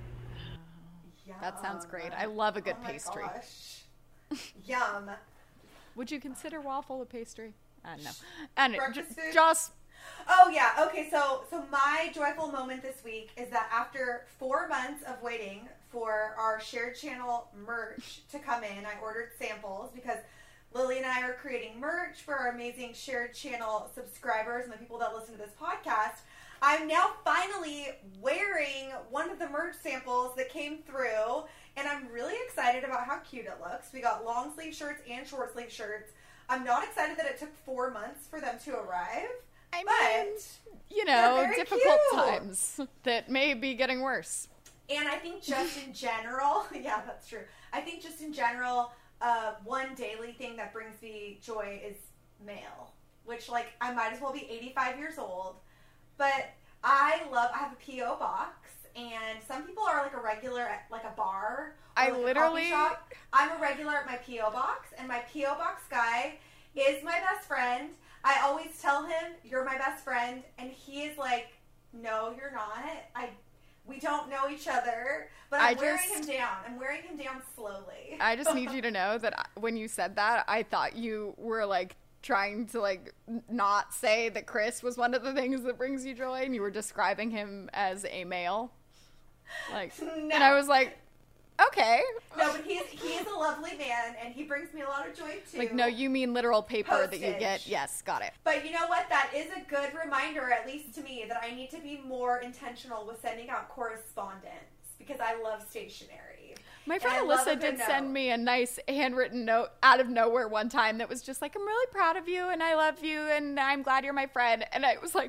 Yum. That sounds great. I love a good oh my pastry. Gosh. Yum. Would you consider waffle a pastry? I don't know. And Breakfast j- food? just Oh yeah. Okay. So so my joyful moment this week is that after four months of waiting for our shared channel merch to come in, I ordered samples because Lily and I are creating merch for our amazing shared channel subscribers and the people that listen to this podcast. I'm now finally wearing one of the merch samples that came through, and I'm really excited about how cute it looks. We got long sleeve shirts and short sleeve shirts. I'm not excited that it took four months for them to arrive. I but mean, you know, very difficult cute. times that may be getting worse. And I think just in general, yeah, that's true. I think just in general, uh, one daily thing that brings me joy is mail, which, like, I might as well be eighty-five years old. But I love, I have a P O box, and some people are like a regular at like a bar. Or I like literally, a coffee shop. I'm a regular at my P O box, and my P O box guy is my best friend. I always tell him, "You're my best friend," and he is like, "No, you're not. I, we don't know each other." But I'm I wearing just- him down. I'm wearing him down slowly. I just need you to know that I- when you said that, I thought you were like trying to like n- not say that Chris was one of the things that brings you joy, and you were describing him as a male. Like, No. and I was like, okay. No, but he's he is a lovely man, and he brings me a lot of joy too. Like, no, you mean literal paper that you Postage. get. Yes, got it. But you know what? That is a good reminder, at least to me, that I need to be more intentional with sending out correspondence because I love stationery. My And friend I love a Alyssa good did send note. me a nice handwritten note out of nowhere one time that was just like, I'm really proud of you, and I love you, and I'm glad you're my friend. And I was like,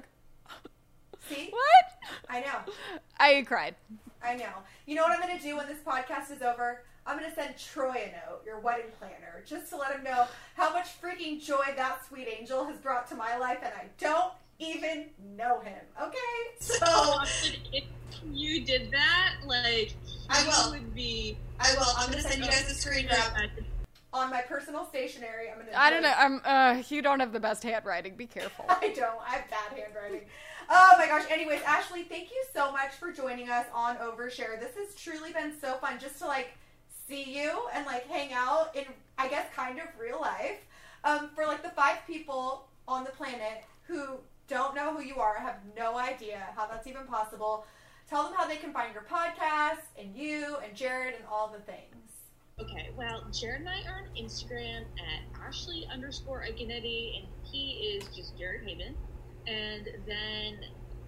See? what? I know. I cried. I know. You know what I'm going to do when this podcast is over? I'm going to send Troy a note, your wedding planner, just to let him know how much freaking joy that sweet angel has brought to my life, and I don't even know him. Okay, so if you did that, like I will. would be. I will. I'm gonna send you guys a screen grab on my personal stationery. I'm gonna. I don't know. I'm. Uh, you don't have the best handwriting. Be careful. I don't. I have bad handwriting. Oh my gosh. Anyways, Ashley, thank you so much for joining us on Overshare. This has truly been so fun, just to like see you and like hang out in, I guess, kind of real life. Um, for like the five people on the planet who don't know who you are, have no idea how that's even possible, tell them how they can find your podcast and you and Jared and all the things. Okay, well, Jared and I are on Instagram at Ashley underscore Aganetti, and he is just Jared Haven. And then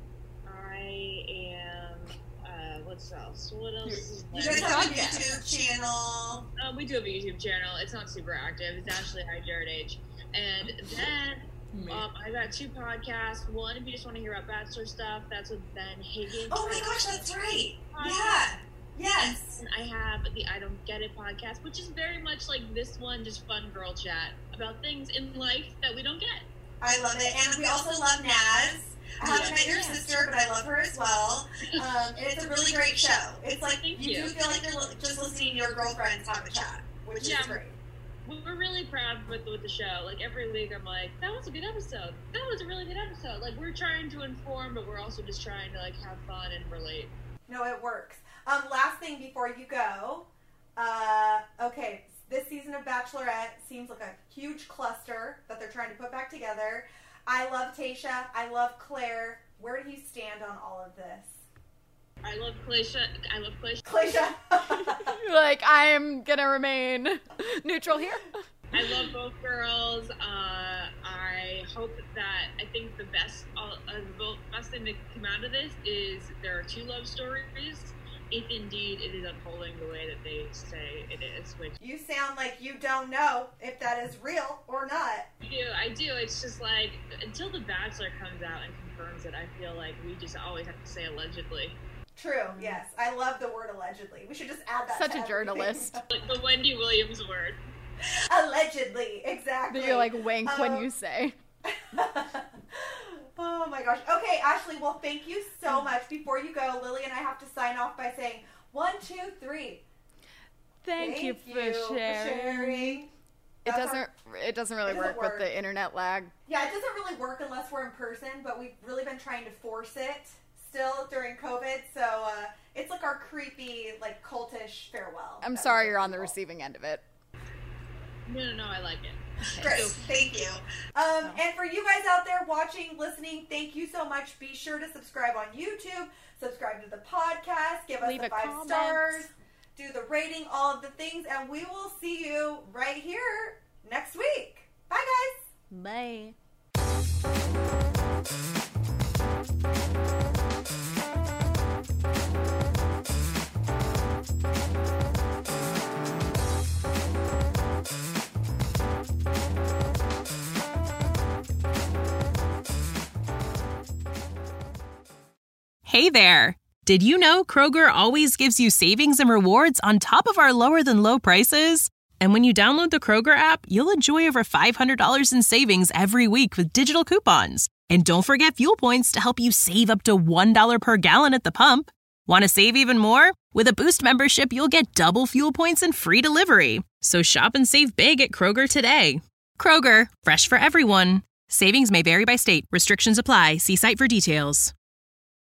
I am, uh, what's else? What else is You there? guys have a YouTube channel. Um, we do have a YouTube channel. It's not super active. It's Ashley Hi Jared H. And then um, I got two podcasts. One, if you just want to hear about Bachelor stuff, that's with Ben Higgins. Oh my gosh, that's right. Yeah. Yes. And I have the I Don't Get It podcast, which is very much like this one, just fun girl chat about things in life that we don't get. I love it. And we also love Naz. I haven't met your sister, but I love her as well. Um, and it's a really great show. It's like, you, you. do feel like you're li- just listening to your girlfriends have a chat, which Yeah. is great. We're really proud with, with the show. Like, every week I'm like, that was a good episode. That was a really good episode. Like, we're trying to inform, but we're also just trying to, like, have fun and relate. No, it works. Um, last thing before you go. Uh, okay, this season of Bachelorette seems like a huge cluster that they're trying to put back together. I love Tayshia. I love Claire. Where do you stand on all of this? I love Claysha. I love Claysha. Claysha. Like, I am gonna remain neutral here. I love both girls. Uh, I hope that, I think the best, uh, the best thing that come out of this is there are two love stories, if indeed it is unfolding the way that they say it is. Which You sound like you don't know if that is real or not. I do, I do. It's just like, until The Bachelor comes out and confirms it, I feel like we just always have to say allegedly. True, yes. I love the word allegedly. We should just add that Such to a everything. journalist. Like the Wendy Williams word. Allegedly, exactly. That you like wink Um, when you say. Oh my gosh. Okay, Ashley, well, thank you so much. Before you go, Lily and I have to sign off by saying one, two, three. Thank, Thank you for you for sharing. sharing. It That's doesn't. our- It doesn't really It doesn't work, work. with the internet lag. Yeah, it doesn't really work unless we're in person, but we've really been trying to force it still during COVID. So uh, it's like our creepy, like cultish farewell. I'm that sorry we you're give on the people. receiving end of it. No, no, no, I like it. Great. Thank you. Um, and for you guys out there watching, listening, thank you so much. Be sure to subscribe on YouTube, subscribe to the podcast, give us Leave the a five comment. stars, do the rating, all of the things, and we will see you right here next week. Bye, guys. Bye. Hey there! Did you know Kroger always gives you savings and rewards on top of our lower than low prices? And when you download the Kroger app, you'll enjoy over five hundred dollars in savings every week with digital coupons. And don't forget fuel points to help you save up to one dollar per gallon at the pump. Want to save even more? With a Boost membership, you'll get double fuel points and free delivery. So shop and save big at Kroger today. Kroger, fresh for everyone. Savings may vary by state. Restrictions apply. See site for details.